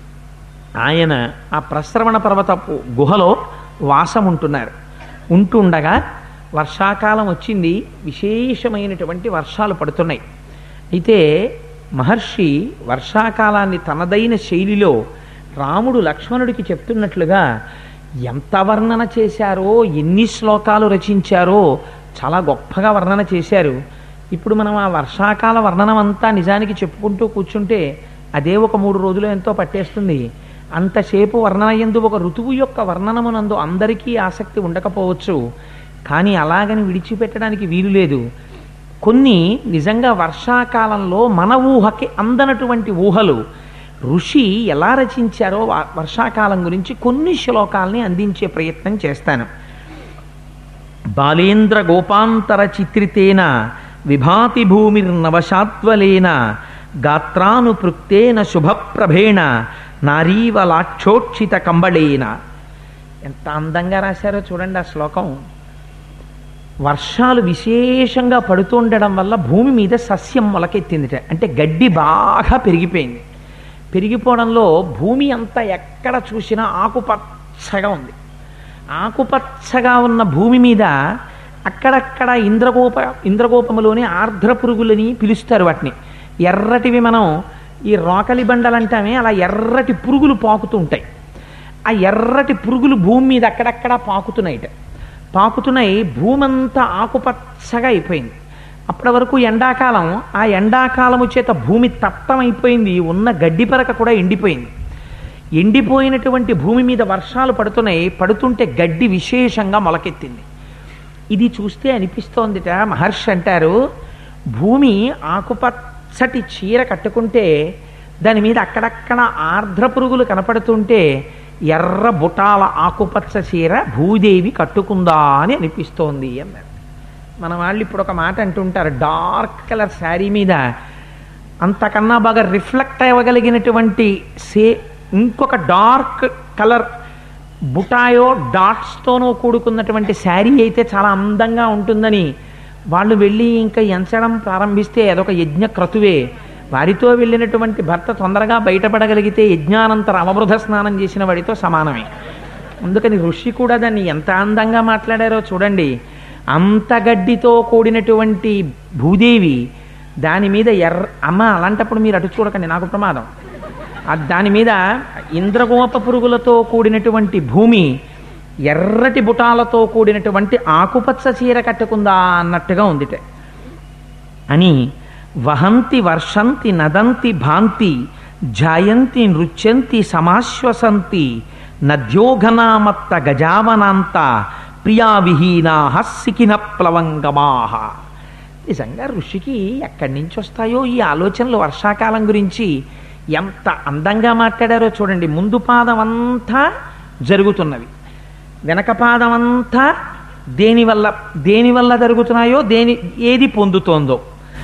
ఆయన ఆ ప్రస్రవణ పర్వతపు గుహలో వాసం ఉంటున్నారు. ఉంటుండగా వర్షాకాలం వచ్చింది, విశేషమైనటువంటి వర్షాలు పడుతున్నాయి. అయితే మహర్షి వర్షాకాలాన్ని తనదైన శైలిలో రాముడు లక్ష్మణుడికి చెప్తున్నట్లుగా ఎంత వర్ణన చేశారో, ఎన్ని శ్లోకాలు రచించారో చాలా గొప్పగా వర్ణన చేశారు. ఇప్పుడు మనం ఆ వర్షాకాల వర్ణనం అంతా నిజానికి చెప్పుకుంటూ కూర్చుంటే అదే ఒక 3 రోజులు ఎంతో పట్టేస్తుంది. అంతసేపు వర్ణన యందు ఒక ఋతువు యొక్క వర్ణనమునందు అందరికీ ఆసక్తి ఉండకపోవచ్చు, కానీ అలాగని విడిచిపెట్టడానికి వీలు లేదు. కొన్ని నిజంగా వర్షాకాలంలో మన ఊహకి అందనటువంటి ఊహలు ఋషి ఎలా రచించారో వర్షాకాలం గురించి కొన్ని శ్లోకాలని అందించే ప్రయత్నం చేస్తాను. బాలేంద్ర గోపాంతర చిత్రితేన విభాతి భూమిర్నవశాత్వలేన గాత్రానుపృక్తేన శుభప్రభేణ నారీవలాక్షోక్షిత కంబళేన. ఎంత అందంగా రాశారో చూడండి ఆ శ్లోకం. వర్షాలు విశేషంగా పడుతుండడం వల్ల భూమి మీద సస్యం మొలకెత్తిందిట, అంటే గడ్డి బాగా పెరిగిపోయింది. పెరిగిపోవడంలో భూమి అంతా ఎక్కడ చూసినా ఆకుపచ్చగా ఉంది. ఆకుపచ్చగా ఉన్న భూమి మీద అక్కడక్కడ ఇంద్రగోపములోని ఆర్ద్ర పురుగులని పిలుస్తారు వాటిని. ఎర్రటివి మనం ఈ రోకలి బండలు అంటామే, అలా ఎర్రటి పురుగులు పాకుతూ ఉంటాయి. ఆ ఎర్రటి పురుగులు భూమి మీద అక్కడక్కడ పాకుతున్నాయి. భూమి అంతా ఆకుపచ్చగా అయిపోయింది. అప్పటి వరకు ఎండాకాలం, ఆ ఎండాకాలము చేత భూమి తప్తమైపోయింది. ఉన్న గడ్డి పరక కూడా ఎండిపోయింది. ఎండిపోయినటువంటి భూమి మీద వర్షాలు పడుతుంటే గడ్డి విశేషంగా మొలకెత్తింది. ఇది చూస్తే అనిపిస్తోందిట, మహర్షి అంటారు, భూమి ఆకుపచ్చటి చీర కట్టుకుంటే దాని మీద అక్కడక్కడ ఆర్ద్ర పురుగులు కనపడుతుంటే ఎర్ర బుటాల ఆకుపచ్చ చీర భూదేవి కట్టుకుందా అని అనిపిస్తోంది అన్నారు. మన వాళ్ళు ఇప్పుడు ఒక మాట అంటుంటారు, డార్క్ కలర్ శారీ మీద అంతకన్నా బాగా రిఫ్లెక్ట్ అవ్వగలిగినటువంటి ఇంకొక డార్క్ కలర్ బుటాయో డాట్స్తోనో కూడుకున్నటువంటి శారీ అయితే చాలా అందంగా ఉంటుందని వాళ్ళు వెళ్ళి ఇంకా ఎంచడం ప్రారంభిస్తే అదొక యజ్ఞ క్రతువే. వారితో వెళ్ళినటువంటి భర్త తొందరగా బయటపడగలిగితే యజ్ఞానంతర అవబృధ స్నానం చేసిన వాడితో సమానమే. అందుకని ఋషి కూడా దాన్ని ఎంత అందంగా మాట్లాడారో చూడండి. అంత గడ్డితో కూడినటువంటి భూదేవి దాని మీద అమ్మ అలాంటప్పుడు మీరు అటు చూడకండి, నాకు ప్రమాదం. దాని మీద ఇంద్రగోప పురుగులతో కూడినటువంటి భూమి ఎర్రటి బుటాలతో కూడినటువంటి ఆకుపచ్చ చీర కట్టుకుందా అన్నట్టుగా ఉందిట అని. వహంతి వర్షంతి నదంతి భాంతి జాయంతి నృత్యంతి సమాశ్వసంతి నద్యోఘనామత్త గజావనాంత ప్రియా విహీనాః సికిన ప్లవంగమాః. నిజంగా ఋషికి ఎక్కడి నుంచి వస్తాయో ఈ ఆలోచనలు వర్షాకాలం గురించి. ఎంత అందంగా మాట్లాడారో చూడండి. ముందు పాదం అంతా జరుగుతున్నవి, వెనక పాదం అంతా దేనివల్ల జరుగుతున్నాయో ఏది పొందుతోందో.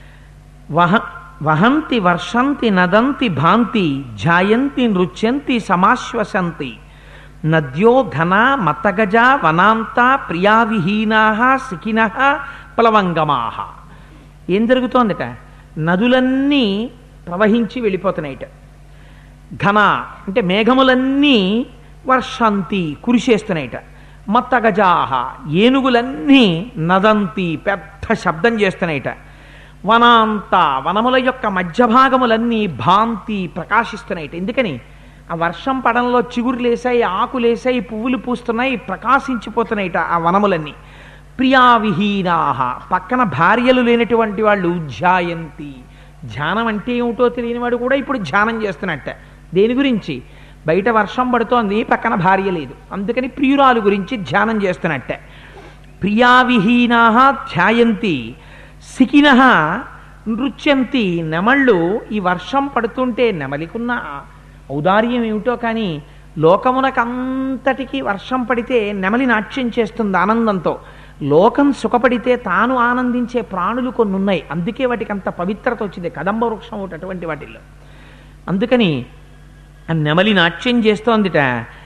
వహంతి వర్షంతి నదంతి భాంతి జాయంతి నృత్యంతి సమాశ్వసంతి నద్యో ఘన మతగజ వనాంత ప్రియావిహీనాః సికినః ప్లవంగమాః. ఏం జరుగుతోందట? నదులన్నీ ప్రవహించి వెళ్ళిపోతున్నాయిట. ఘన అంటే మేఘములన్నీ వర్షంతి కురిసేస్తున్నాయిట. మత్తగజాహ ఏనుగులన్నీ నదంతి పెద్ద శబ్దం చేస్తున్నాయిట. వనాంత వనముల యొక్క మధ్య భాగములన్నీ భాంతి ప్రకాశిస్తున్నాయిట. ఎందుకని? ఆ వర్షం పడంలో చిగురులేసాయి, ఆకులేసాయి, పువ్వులు పూస్తున్నాయి, ప్రకాశించిపోతున్నాయిట ఆ వనములన్నీ. ప్రియావిహీనాః పక్కన భార్యలు లేనటువంటి వాళ్ళు ధ్యాయంతి. ధ్యానం అంటే ఏమిటో తెలియనివాడు కూడా ఇప్పుడు ధ్యానం చేస్తున్నట్ట. దేని గురించి? బయట వర్షం పడుతోంది, పక్కన భార్య లేదు, అందుకని ప్రియురాలు గురించి ధ్యానం చేస్తున్నట్ట. ప్రియావిహీనాః ధ్యాయంతి సికినః నృత్యంతి. నెమళ్ళు ఈ వర్షం పడుతుంటే నెమలికున్న ఔదార్యం ఏమిటో కానీ లోకమునకంతటికి వర్షం పడితే నెమలి నాట్యం చేస్తుంది ఆనందంతో. లోకం సుఖపడితే తాను ఆనందించే ప్రాణులు కొన్ని ఉన్నాయి, అందుకే వాటికి అంత పవిత్రత వచ్చింది. కదంబ వృక్షం ఒకటి అటువంటి వాటిల్లో. అందుకని ఆ నెమలి నాట్యం చేస్తోందిట.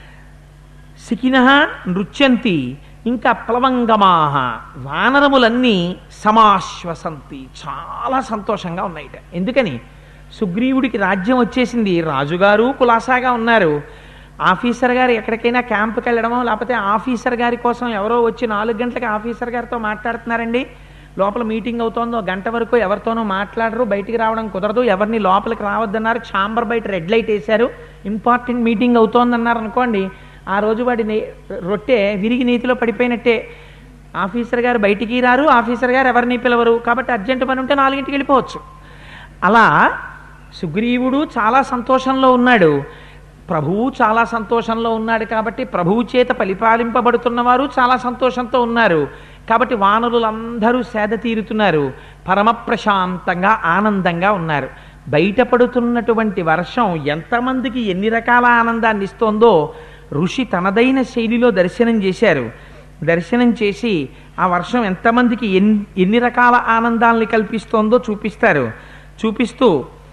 సికినః నృత్యంతి. ఇంకా ప్లవంగమాః వానరములన్నీ సమాశ్వసంతి చాలా సంతోషంగా ఉన్నాయిట. ఎందుకని? సుగ్రీవుడికి రాజ్యం వచ్చేసింది, రాజుగారు కులాసాగా ఉన్నారు. ఆఫీసర్ గారు ఎక్కడికైనా క్యాంపుకి వెళ్ళడమో లేకపోతే ఆఫీసర్ గారి కోసం ఎవరో వచ్చి 4 గంటలకి ఆఫీసర్ గారితో మాట్లాడుతున్నారండి, లోపల మీటింగ్ అవుతోందో గంట వరకు ఎవరితోనూ మాట్లాడరు, బయటికి రావడం కుదరదు, ఎవరిని లోపలికి రావద్దన్నారు, ఛాంబర్ బయట రెడ్ లైట్ వేశారు, ఇంపార్టెంట్ మీటింగ్ అవుతోందన్నారు అనుకోండి, ఆ రోజు వాడి రొట్టె విరిగి నీతిలో పడిపోయినట్టే. ఆఫీసర్ గారు బయటికి రారు, ఆఫీసర్ గారు ఎవరిని పిలవరు, కాబట్టి అర్జెంటు పని ఉంటే 4ంటికి వెళ్ళిపోవచ్చు. అలా సుగ్రీవుడు చాలా సంతోషంలో ఉన్నాడు, ప్రభువు చాలా సంతోషంలో ఉన్నాడు. కాబట్టి ప్రభువు చేత పరిపాలింపబడుతున్నవారు చాలా సంతోషంతో ఉన్నారు. కాబట్టి వానరులందరూ సేద తీరుతున్నారు, పరమ ప్రశాంతంగా ఆనందంగా ఉన్నారు. బయటపడుతున్నటువంటి వర్షం ఎంతమందికి ఎన్ని రకాల ఆనందాన్ని ఇస్తోందో ఋషి తనదైన శైలిలో దర్శనం చేశారు. దర్శనం చేసి ఆ వర్షం ఎంతమందికి ఎన్ని రకాల ఆనందాల్ని కల్పిస్తోందో చూపిస్తారు. చూపిస్తూ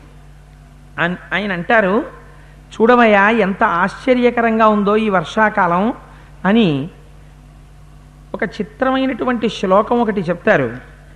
ఆయన అంటారు, చూడవయ్యా ఎంత ఆశ్చర్యకరంగా ఉందో ఈ వర్షాకాలం అని ఒక చిత్రమైనటువంటి శ్లోకం ఒకటి చెప్తారు.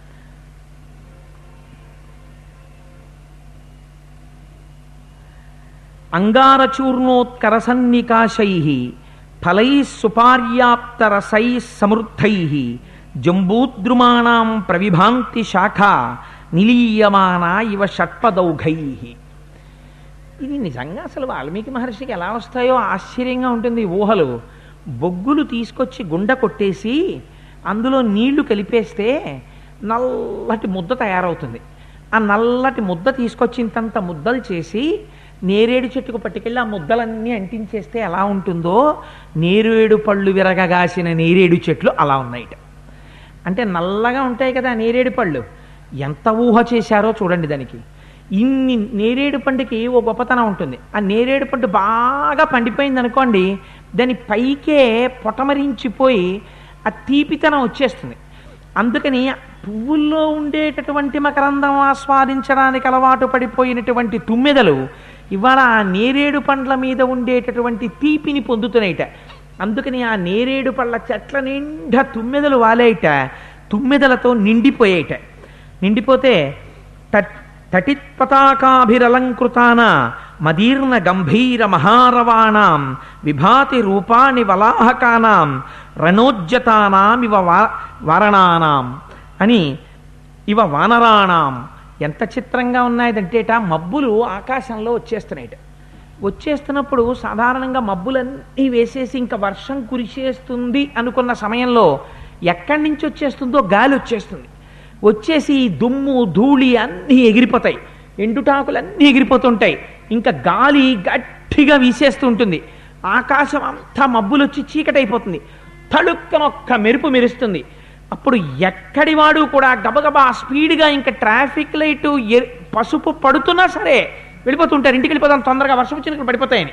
అంగారచూర్ణోత్కరసన్నికాశైః ఫలైః సుపార్యాప్తరసైః సమృద్ధైః జంబూద్రుమాణాం ప్రవిభాంతి శాఖా నిలీయమానా ఇవ షట్పదౌఘైః. ఇది నిజంగా అసలు వాల్మీకి మహర్షికి ఎలా వస్తాయో ఆశ్చర్యంగా ఉంటుంది ఊహలు. బొగ్గులు తీసుకొచ్చి గుండ కొట్టేసి అందులో నీళ్లు కలిపేస్తే నల్లటి ముద్ద తయారవుతుంది. ఆ నల్లటి ముద్ద తీసుకొచ్చింతంత ముద్దలు చేసి నేరేడు చెట్టుకు పట్టుకెళ్ళి ఆ ముద్దలన్నీ అంటించేస్తే ఎలా ఉంటుందో నేరేడు పళ్ళు విరగగాసిన నేరేడు చెట్లు అలా ఉన్నాయిట. అంటే నల్లగా ఉంటాయి కదా నేరేడు పళ్ళు, ఎంత ఊహ చేశారో చూడండి దానికి. ఇన్ని నేరేడు పండుకి ఓ గొప్పతనం ఉంటుంది. ఆ నేరేడు పండు బాగా పండిపోయింది అనుకోండి, దాని పైకే పొటమరించిపోయి ఆ తీపితనం వచ్చేస్తుంది. అందుకని పువ్వుల్లో ఉండేటటువంటి మకరందం ఆస్వాదించడానికి అలవాటు పడిపోయినటువంటి తుమ్మెదలు ఇవాళ ఆ నేరేడు పండ్ల మీద ఉండేటటువంటి తీపిని పొందుతున్నాయిట. అందుకని ఆ నేరేడు పళ్ళ చెట్ల నిండా తుమ్మెదలు వాలేయట, తుమ్మెదలతో నిండిపోయేట. నిండిపోతే తటిత్పతాకాభిరలంకృతాన మదీర్ణ గంభీర మహారవాణాం విభాతి రూపాని వలాహకానాం రణోజ్జతానాం ఇవ వారణానాం అని ఇవ వానరాణాం. ఎంత చిత్రంగా ఉన్నాయంటేట మబ్బులు ఆకాశంలో వచ్చేస్తున్నప్పుడు సాధారణంగా మబ్బులన్నీ వేసేసి ఇంకా వర్షం కురిసేస్తుంది అనుకున్న సమయంలో ఎక్కడి నుంచి వచ్చేస్తుందో గాలి వచ్చేసి దుమ్ము ధూళి అన్నీ ఎగిరిపోతాయి, ఎండుటాకులన్నీ ఎగిరిపోతుంటాయి, ఇంకా గాలి గట్టిగా వీసేస్తూ ఉంటుంది, ఆకాశం అంతా మబ్బులు వచ్చి చీకటైపోతుంది, తళుక్కనొక్క మెరుపు మెరుస్తుంది. అప్పుడు ఎక్కడివాడు కూడా గబగబా స్పీడ్గా ఇంకా ట్రాఫిక్ లైటు పసుపు పడుతున్నా సరే వెళ్ళిపోతుంటారు, ఇంటికి వెళ్ళిపోతాం తొందరగా వర్షం వచ్చినప్పుడు పడిపోతాయని.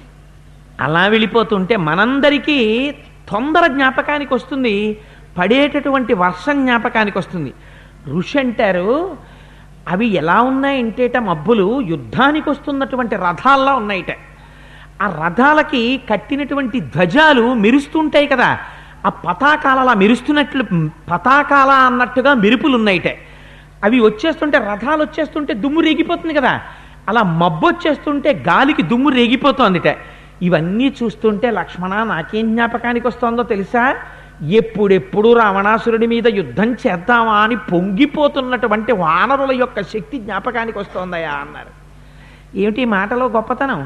అలా వెళ్ళిపోతుంటే మనందరికీ తొందర జ్ఞాపకానికి వస్తుంది, పడేటటువంటి వర్షం జ్ఞాపకానికి వస్తుంది. ఋషి అంటారు అవి ఎలా ఉన్నాయంటేట మబ్బులు యుద్ధానికి వస్తున్నటువంటి రథాల్లో ఉన్నాయిట. ఆ రథాలకి కట్టినటువంటి ధ్వజాలు మెరుస్తుంటాయి కదా, ఆ పతాకాల అలా మెరుస్తున్నట్లు పతాకాల అన్నట్టుగా మెరుపులు ఉన్నాయిట. అవి వచ్చేస్తుంటే రథాలు వచ్చేస్తుంటే దుమ్ము రేగిపోతుంది కదా, అలా మబ్బు వచ్చేస్తుంటే గాలికి దుమ్ము రేగిపోతోందిట. ఇవన్నీ చూస్తుంటే లక్ష్మణ నాకేం జ్ఞాపకానికి వస్తోందో తెలుసా, ఎప్పుడెప్పుడు రావణాసురుడి మీద యుద్ధం చేద్దామా అని పొంగిపోతున్నటువంటి వానరుల యొక్క శక్తి జ్ఞాపకానికి వస్తోందయా అన్నారు. ఏమిటి మాటలో గొప్పతనం?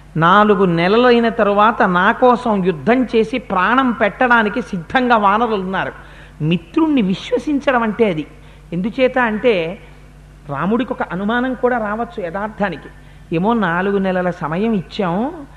4 నెలలైన తరువాత నా కోసం యుద్ధం చేసి ప్రాణం పెట్టడానికి సిద్ధంగా వానరులు ఉన్నారు. మిత్రుణ్ణి విశ్వసించడం అంటే అది. ఎందుచేత అంటే రాముడికి ఒక అనుమానం కూడా రావచ్చు యథార్థానికి, ఏమో 4 నెలల సమయం ఇచ్చాం,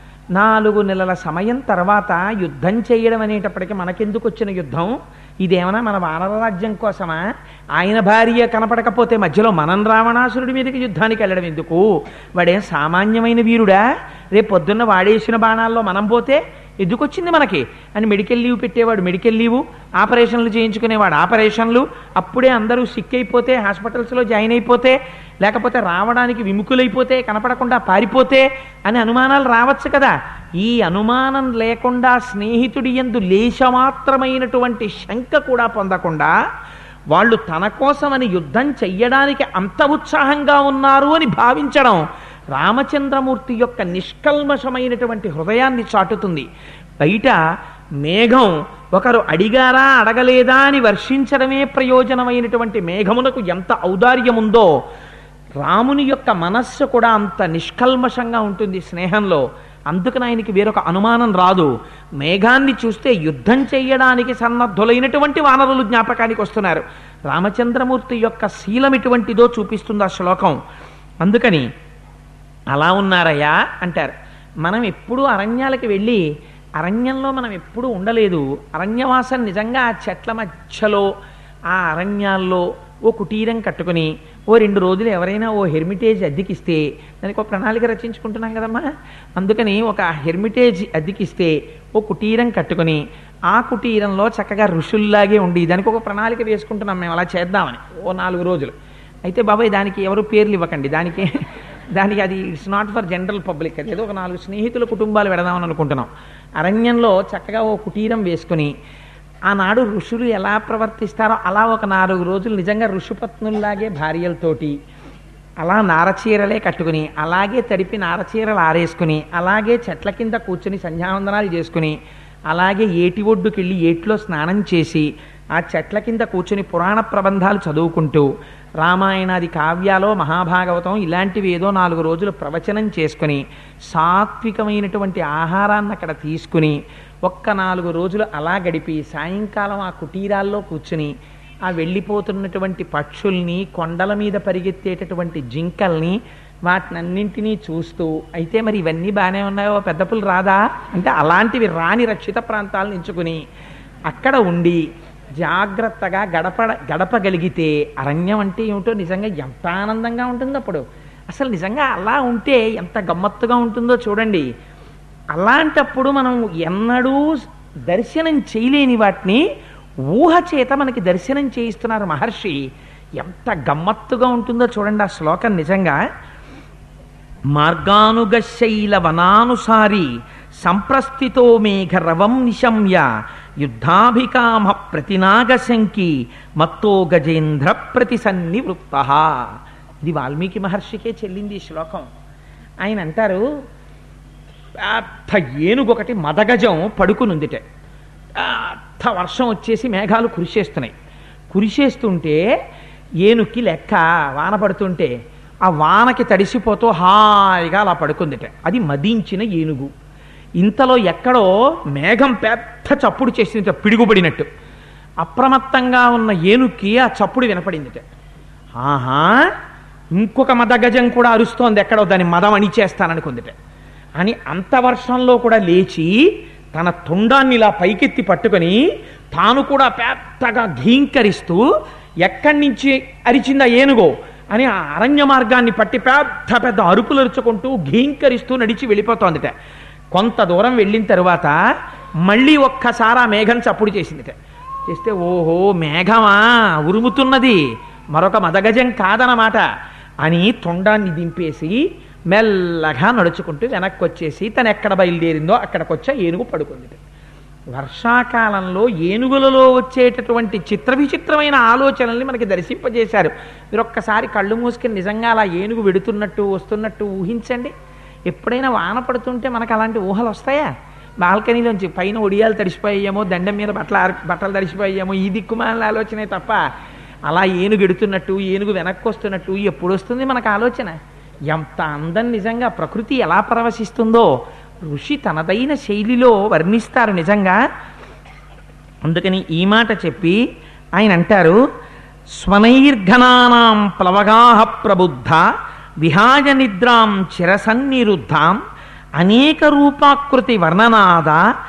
4 నెలల సమయం తర్వాత యుద్ధం చేయడం అనేటప్పటికీ మనకెందుకు వచ్చిన యుద్ధం, ఇదేమన్నా మన వానర రాజ్యం కోసమా, ఆయన భార్య కనపడకపోతే మధ్యలో మనం రావణాసురుడి మీదకి యుద్ధానికి వెళ్ళడం ఎందుకు, వాడేం సామాన్యమైన వీరుడా, రేపు పొద్దున్న వాడేసిన బాణాల్లో మనం పోతే ఎందుకు వచ్చింది మనకి అని మెడికల్ లీవ్ పెట్టేవాడు మెడికల్ లీవు, ఆపరేషన్లు చేయించుకునేవాడు ఆపరేషన్లు, అప్పుడే అందరూ సిక్ అయిపోతే హాస్పిటల్స్లో జాయిన్ అయిపోతే, లేకపోతే రావడానికి విముఖులైపోతే కనపడకుండా పారిపోతే అని అనుమానాలు రావచ్చు కదా. ఈ అనుమానం లేకుండా స్నేహితుడి యందు లేశమాత్రమైనటువంటి శంక కూడా పొందకుండా వాళ్ళు తన కోసమని యుద్ధం చెయ్యడానికి అంత ఉత్సాహంగా ఉన్నారు అని భావించడం రామచంద్రమూర్తి యొక్క నిష్కల్మషమైనటువంటి హృదయాన్ని చాటుతుంది. బయట మేఘం ఒకరు అడిగారా అడగలేదా అని వర్షించడమే ప్రయోజనమైనటువంటి మేఘమునకు ఎంత ఔదార్యం ఉందో రాముని యొక్క మనస్సు కూడా అంత నిష్కల్మషంగా ఉంటుంది స్నేహంలో. అందుకని ఆయనకి వేరొక అనుమానం రాదు. మేఘాన్ని చూస్తే యుద్ధం చేయడానికి సన్నద్ధులైనటువంటి వానరులు జ్ఞాపకానికి వస్తున్నారు. రామచంద్రమూర్తి యొక్క శీలం ఎటువంటిదో చూపిస్తుంది ఆ శ్లోకం. అందుకని అలా ఉన్నారయ్యా అంటారు. మనం ఎప్పుడూ అరణ్యాలకు వెళ్ళి అరణ్యంలో మనం ఎప్పుడూ ఉండలేదు. అరణ్యవాసం నిజంగా ఆ చెట్ల మధ్యలో ఆ అరణ్యాల్లో ఓ కుటీరం కట్టుకుని ఓ 2 రోజులు ఎవరైనా ఓ హెర్మిటేజ్ అద్దెకిస్తే, దానికి ఒక ప్రణాళిక రచించుకుంటున్నాం కదమ్మా, అందుకని ఒక హెర్మిటేజ్ అద్దెకిస్తే ఓ కుటీరం కట్టుకుని ఆ కుటీరంలో చక్కగా ఋషుల్లాగే ఉండి దానికి ఒక ప్రణాళిక వేసుకుంటున్నాం మేము అలా చేద్దామని ఓ 4 రోజులు. అయితే బాబాయ్ దానికి ఎవరు పేర్లు ఇవ్వకండి, దానికి అది it's not for general public, అది ఏదో ఒక 4 స్నేహితుల కుటుంబాలు పెడదామని అనుకుంటున్నాం. అరణ్యంలో చక్కగా ఓ కుటీరం వేసుకుని ఆనాడు ఋషులు ఎలా ప్రవర్తిస్తారో అలా ఒక 4 రోజులు నిజంగా ఋషిపత్నుల్లాగే భార్యలతోటి అలా నారచీరలే కట్టుకుని, అలాగే తడిపి నారచీరలు ఆరేసుకుని, అలాగే చెట్ల కింద కూర్చుని సంధ్యావందనాలు చేసుకుని, అలాగే ఏటి ఒడ్డుకెళ్ళి ఏట్లో స్నానం చేసి ఆ చెట్ల కింద కూర్చుని పురాణ ప్రబంధాలు చదువుకుంటూ రామాయణాది కావ్యాలో మహాభాగవతం ఇలాంటివి ఏదో 4 రోజులు ప్రవచనం చేసుకుని సాత్వికమైనటువంటి ఆహారాన్ని అక్కడ తీసుకుని ఒక్క 4 రోజులు అలా గడిపి సాయంకాలం ఆ కుటీరాల్లో కూర్చుని ఆ వెళ్ళిపోతున్నటువంటి పక్షుల్ని, కొండల మీద పరిగెత్తేటటువంటి జింకల్ని, వాటినన్నింటినీ చూస్తూ, అయితే మరి ఇవన్నీ బాగానే ఉన్నాయో పెద్ద పులు రాదా అంటే అలాంటివి రాని రక్షిత ప్రాంతాలను ఎంచుకుని అక్కడ ఉండి జాగ్రత్తగా గడపగలిగితే అరణ్యం అంటే ఏమిటో నిజంగా ఎంత ఆనందంగా ఉంటుంది. అప్పుడు అసలు నిజంగా అలా ఉంటే ఎంత గమ్మత్తుగా ఉంటుందో చూడండి. అలాంటప్పుడు మనం ఎన్నడూ దర్శనం చేయలేని వాటిని ఊహ చేత మనకి దర్శనం చేయిస్తున్నారు మహర్షి. ఎంత గమ్మత్తుగా ఉంటుందో చూడండి ఆ శ్లోకం నిజంగా. మార్గానుగశైల వనానుసారి సంప్రస్థితో మేఘ రవం నిశమ్య యుద్ధాభికామ ప్రతినాగశంకి మత్తో గజేంద్ర ప్రతిసన్నివృత్త. ఇది వాల్మీకి మహర్షికే చెల్లింది ఈ శ్లోకం. ఆయన అంటారు, పెద్ద ఏనుగు ఒకటి మదగజం పడుకునుందిట. పెద్ద వర్షం వచ్చేసి మేఘాలు కురిసేస్తున్నాయి. కురిసేస్తుంటే ఏనుక్కి లెక్క వాన పడుతుంటే ఆ వానకి తడిసిపోతూ హాయిగా అలా పడుకుందిట. అది మదించిన ఏనుగు. ఇంతలో ఎక్కడో మేఘం పెద్ద చప్పుడు చేసిందిట, పిడుగుపడినట్టు. అప్రమత్తంగా ఉన్న ఏనుక్కి ఆ చప్పుడు వినపడిందిట. ఆహా, ఇంకొక మదగజం కూడా అరుస్తోంది ఎక్కడో, దాని మదం అణిచేస్తాననుకుందిట అని అంత వర్షంలో కూడా లేచి తన తొండాన్ని ఇలా పైకెత్తి పట్టుకొని తాను కూడా పెద్దగా ఘీంకరిస్తూ ఎక్కడి నుంచి అరిచిందా ఏనుగో అని ఆ అరణ్య మార్గాన్ని పట్టి పెద్ద పెద్ద అరుపులు అరుచుకుంటూ ఘీంకరిస్తూ నడిచి వెళ్ళిపోతోందిట. కొంత దూరం వెళ్ళిన తరువాత మళ్ళీ ఒక్కసారి ఆ మేఘం చప్పుడు చేసిందిట. చేస్తే ఓహో మేఘమా ఉరుముతున్నది, మరొక మదగజం కాదనమాట అని తొండాన్ని దింపేసి మెల్లగా నడుచుకుంటూ వెనక్కి వచ్చేసి తను ఎక్కడ బయలుదేరిందో అక్కడికి వచ్చా ఏనుగు పడుకుంది. వర్షాకాలంలో ఏనుగులలో వచ్చేటటువంటి చిత్ర విచిత్రమైన ఆలోచనల్ని మనకి దర్శింపజేశారు. మీరు ఒక్కసారి కళ్ళు మూసుకొని నిజంగా అలా ఏనుగు వెడుతున్నట్టు వస్తున్నట్టు ఊహించండి. ఎప్పుడైనా వాన పడుతుంటే మనకు అలాంటి ఊహలు వస్తాయా? బాల్కనీలోంచి పైన ఒడియాలు తడిసిపోయామో, దండం మీద బట్టలు తడిసిపోయామో, ఈ దిక్కుమాల ఆలోచనే తప్ప అలా ఏనుగు ఎడుతున్నట్టు ఏనుగు వెనక్కి వస్తున్నట్టు ఎప్పుడు వస్తుంది మనకు ఆలోచన? ఎంత అందం నిజంగా ప్రకృతి ఎలా పరవశిస్తుందో ఋషి తనదైన శైలిలో వర్ణిస్తారు నిజంగా. అందుకని ఈ మాట చెప్పి ఆయన అంటారు, స్వనైర్ఘనానాం ప్లవగాహ ప్రబుద్ధ విహాయ నిద్రాం చిరసన్నిరుద్ధాం అనేక రూపాకృతి వర్ణనాద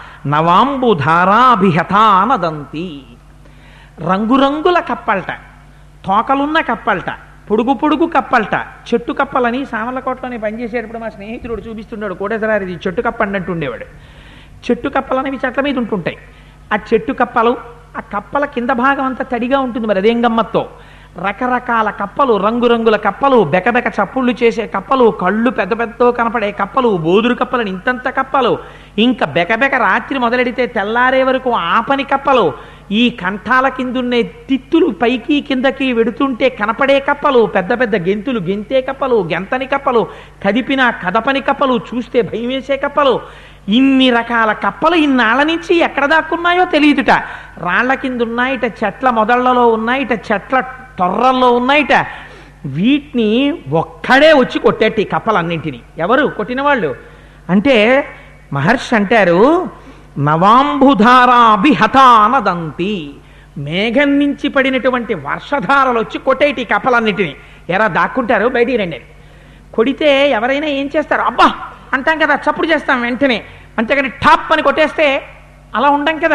నవాంబుధారాభిహతానదంతి. రంగురంగుల కప్పల్ట, తోకలున్న కప్పల్ట, పొడుగు పొడుగు కప్పల్ట. చెట్టు కప్పలని సామర్లకోటలోనే పనిచేసేటప్పుడు మా స్నేహితుడు చూపిస్తుండేవాడు. కోటేశ్వరారిది చెట్టు కప్ప అన్నట్టు ఉండేవాడు. చెట్టు కప్పలనేవి చెట్ల మీద ఉంటుంటాయి. ఆ చెట్టు కప్పలు, ఆ కప్పల కింద భాగం అంతా తడిగా ఉంటుంది, మరి అదేం గమ్మత్తో. రకరకాల కప్పలు, రంగురంగుల కప్పలు, బెకబెక చప్పుళ్ళు చేసే కప్పలు, కళ్ళు పెద్ద పెద్ద కనపడే కప్పలు, బోదురు కప్పలని ఇంతంత కప్పలు, ఇంకా బెకబెక రాత్రి మొదలెడితే తెల్లారే వరకు ఆపని కప్పలు, ఈ కంఠాల కిందున్నే తిత్తులు పైకి కిందకి వెడుతుంటే కనపడే కప్పలు, పెద్ద పెద్ద గెంతులు గెంతే కప్పలు, గెంతని కప్పలు, కదిపిన కదపని కప్పలు, చూస్తే భయం వేసే కప్పలు, ఇన్ని రకాల కప్పలు ఇన్నాళ్ళ నుంచి ఎక్కడ దాక్కున్నాయో తెలియదుట. రాళ్ల కింద ఉన్నాయిట, చెట్ల మొదళ్లలో ఉన్నాయిట, చెట్ల తొర్రల్లో ఉన్నాయిట. వీటిని ఒక్కడే వచ్చి కొట్టేట ఈ కప్పలన్నింటినీ. ఎవరు కొట్టిన వాళ్ళు అంటే మహర్షి అంటారు, నవాంబుధారాభిహతానదంతి. మేఘం నుంచి పడినటువంటి వర్షధారలు వచ్చి కొట్టేటి ఈ కప్పలన్నింటినీ. ఎరా దాక్కుంటారు, బయటికి రండి. కొడితే ఎవరైనా ఏం చేస్తారు, అబ్బా అంటాం కదా, చప్పుడు చేస్తాం వెంటనే. అంతేగాని టాప్ అని కొట్టేస్తే అలా ఉండం కదా.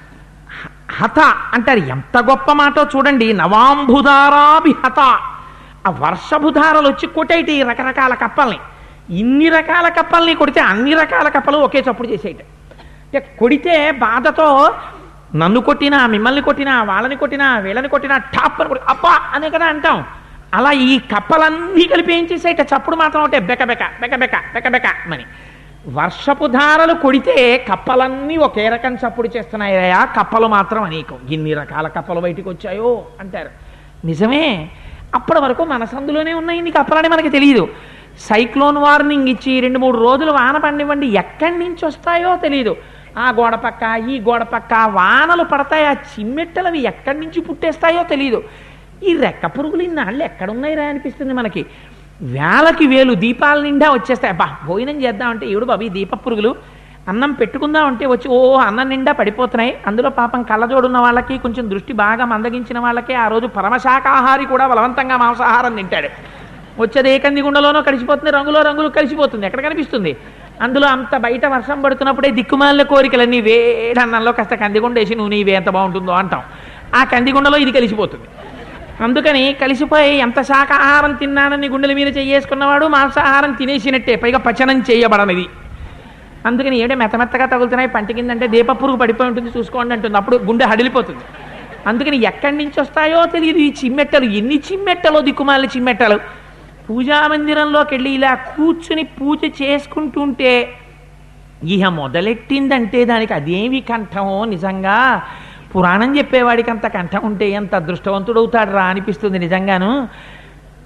హత అంటారు, ఎంత గొప్ప మాటో చూడండి. నవాంబుధారాభిహత, ఆ వర్షభుధారలు వచ్చి కొట్టేటి రకరకాల కప్పల్ని. ఇన్ని రకాల కప్పల్ని కొడితే అన్ని రకాల కప్పలు ఒకే చప్పుడు చేసేట. అంటే కొడితే బాధతో నన్ను కొట్టినా, మిమ్మల్ని కొట్టినా, వాళ్ళని కొట్టినా, వీళ్ళని కొట్టినా టాప్ అని అబ్బా అనే కదా అంటాం. అలా ఈ కప్పలన్నీ కలిపి ఏం చేసేట, చప్పుడు మాత్రం ఒకటే బెకబెక బెకబెక బెకబెక అని. వర్షపు ధారలు కొడితే కప్పలన్నీ ఒకే రకం చప్పుడు చేస్తున్నాయా, కప్పలు మాత్రం అనేకం. ఇన్ని రకాల కప్పలు బయటికి వచ్చాయో అంటారు. నిజమే, అప్పటి వరకు మన సందులోనే ఉన్నాయి ఇన్ని కప్పలని మనకి తెలియదు. సైక్లోన్ వార్నింగ్ ఇచ్చి 2-3 రోజులు వాన పడినివ్వండి, ఎక్కడి నుంచి వస్తాయో తెలియదు. ఆ గోడ పక్క ఈ గోడ పక్క వానలు పడతాయి, ఆ చిమ్మెట్టలవి ఎక్కడి నుంచి పుట్టేస్తాయో తెలియదు. ఈ రెక్క పురుగులు ఇన్నాళ్ళు ఎక్కడున్నాయిరా అనిపిస్తుంది మనకి. వేలకి వేలు దీపాల నిండా వచ్చేస్తాయి. అబ్బా భోజనం చేద్దామంటే ఏడు బాబు ఈ దీప పురుగులు, అన్నం పెట్టుకుందామంటే వచ్చి ఓ అన్నం నిండా పడిపోతున్నాయి. అందులో పాపం కళ్ళజోడున్న వాళ్ళకి, కొంచెం దృష్టి బాగా మందగించిన వాళ్ళకి ఆ రోజు పరమశాకాహారి కూడా బలవంతంగా మాంసాహారం తింటాడు. వచ్చేది ఏ కందిగుండలోనో కలిసిపోతుంది, రంగులో రంగులు కలిసిపోతుంది, ఎక్కడ కనిపిస్తుంది. అందులో అంత బయట వర్షం పడుతున్నప్పుడే దిక్కుమాలిన కోరికలన్నీ వేడన్నంలో కాస్త కందిగుండ వేసి నూనె ఇవే ఎంత బాగుంటుందో అంటాం. ఆ కందిగుండలో ఇది కలిసిపోతుంది. అందుకని కలిసిపోయి ఎంత శాకాహారం తిన్నానని గుండెల మీద చేసుకున్నవాడు మాంసాహారం తినేసినట్టే, పైగా పచనం చేయబడనిది. అందుకని ఏడే మెత్తమెత్తగా తగులుతున్నాయి పంటి కిందంటే దీప పురుగు పడిపోయి ఉంటుంది చూసుకోండి అంటుంది. అప్పుడు గుండె హడిలిపోతుంది. అందుకని ఎక్కడి నుంచి వస్తాయో తెలియదు ఈ చిమ్మెట్టలు. ఎన్ని చిమ్మెట్టలో దిక్కుమాలి చిమ్మెట్టలు. పూజామందిరంలోకి వెళ్ళి ఇలా కూర్చుని పూజ చేసుకుంటుంటే ఇహ మొదలెట్టిందంటే దానికి అదేమి కంఠమో. నిజంగా పురాణం చెప్పేవాడికి అంత కంఠం ఉంటే ఎంత అదృష్టవంతుడవుతాడు రా అనిపిస్తుంది నిజంగాను.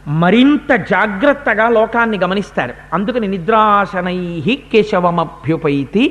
మరింత జాగ్రత్తగా లోకాన్ని గమనిస్తారు. అందుకని నిద్రాశనై కేశవమభ్యుపైతి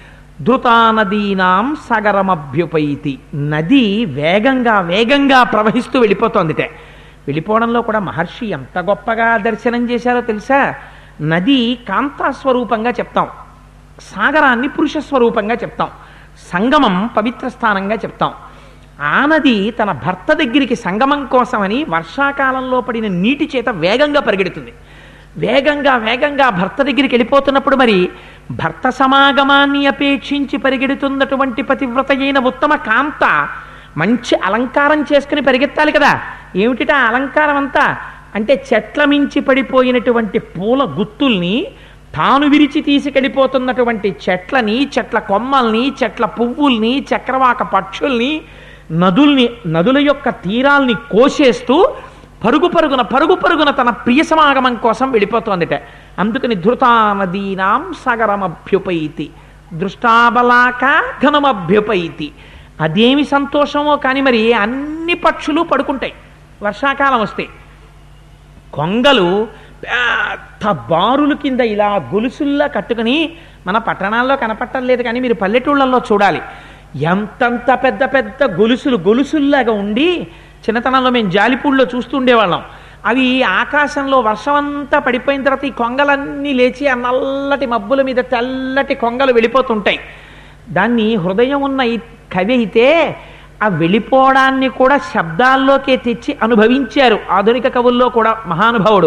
ధృతానదీనాం సగరమభ్యుపైతి. నది వేగంగా వేగంగా ప్రవహిస్తూ వెళ్ళిపోతోందిటే. వెళ్ళిపోవడంలో కూడా మహర్షి ఎంత గొప్పగా దర్శనం చేశారో తెలుసా? నది కాంతాస్వరూపంగా చెప్తాం, సాగరాన్ని పురుష స్వరూపంగా చెప్తాం, సంగమం పవిత్ర స్థానంగా చెప్తాం. ఆ నది తన భర్త దగ్గరికి సంగమం కోసమని వర్షాకాలంలో పడిన నీటి చేత వేగంగా పరిగెడుతుంది. వేగంగా వేగంగా భర్త దగ్గరికి వెళ్ళిపోతున్నప్పుడు మరి భర్త సమాగమాన్ని అపేక్షించి పరిగెడుతున్నటువంటి పతివ్రత అయిన ఉత్తమ కాంత మంచి అలంకారం చేసుకుని పరిగెత్తాలి కదా. ఏమిటిట ఆ అలంకారం అంతా అంటే చెట్ల మించి పడిపోయినటువంటి పూల గుత్తుల్ని, తాను విరిచి తీసుకెళ్ళిపోతున్నటువంటి చెట్లని, చెట్ల కొమ్మల్ని, చెట్ల పువ్వుల్ని, చక్రవాక పక్షుల్ని, నదుల యొక్క తీరాల్ని కోసేస్తూ పరుగు పరుగున తన ప్రియ సమాగమం కోసం వెళ్ళిపోతోందిట. అందుకని ధృతానదీనాం సగరమభ్యుపైతి దృష్టాబలాక ఘనమభ్యుపైతి. అదేమి సంతోషమో కానీ మరి అన్ని పక్షులు పడుకుంటాయి వర్షాకాలం వస్తే. కొంగలు పెద్ద బారుల కింద ఇలా గొలుసుల్లా కట్టుకుని, మన పట్టణాల్లో కనపట్టలేదు కానీ మీరు పల్లెటూళ్ళల్లో చూడాలి, ఎంతంత పెద్ద పెద్ద గొలుసుల్లాగా ఉండి, చిన్నతనంలో మేము జాలిపూడిలో చూస్తుండేవాళ్ళం. అవి ఆకాశంలో వర్షం అంతా పడిపోయిన తర్వాత ఈ కొంగలన్నీ లేచి ఆ నల్లటి మబ్బుల మీద తెల్లటి కొంగలు వెళ్ళిపోతుంటాయి. దాన్ని హృదయం ఉన్న ఈ కవి అయితే ఆ వెళ్ళిపోవడాన్ని కూడా శబ్దాల్లోకే తెచ్చి అనుభవించారు ఆధునిక కవుల్లో కూడా మహానుభావుడు.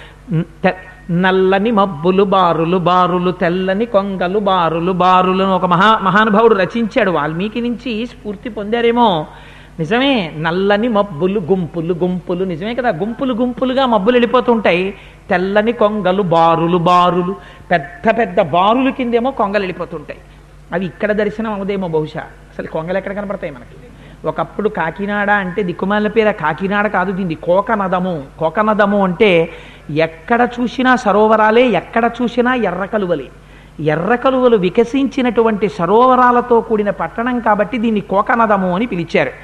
నల్లని మబ్బులు బారులు బారులు, తెల్లని కొంగలు బారులు బారులు ఒక మహానుభావుడు రచించాడు. వాల్మీకి నుంచి స్ఫూర్తి పొందారేమో. నిజమే, నల్లని మబ్బులు గుంపులు గుంపులు, నిజమే కదా, గుంపులు గుంపులుగా మబ్బులు వెళ్ళిపోతుంటాయి. తెల్లని కొంగలు బారులు బారులు, పెద్ద పెద్ద బారుల కిందేమో కొంగలు వెళ్ళిపోతుంటాయి. అవి ఇక్కడ దర్శనం అవుదేమో బహుశా. అసలు కొంగలు ఎక్కడ కనపడతాయి మనకి? ఒకప్పుడు కాకినాడ అంటే దిక్కుమాల పేర కాకినాడ కాదు, దీన్ని కోకనదము. కోకనదము అంటే ఎక్కడ చూసినా సరోవరాలే, ఎక్కడ చూసినా ఎర్రకలువలే. ఎర్రకలువలు వికసించినటువంటి సరోవరాలతో కూడిన పట్టణం కాబట్టి దీన్ని కోకనదము అని పిలిచారు.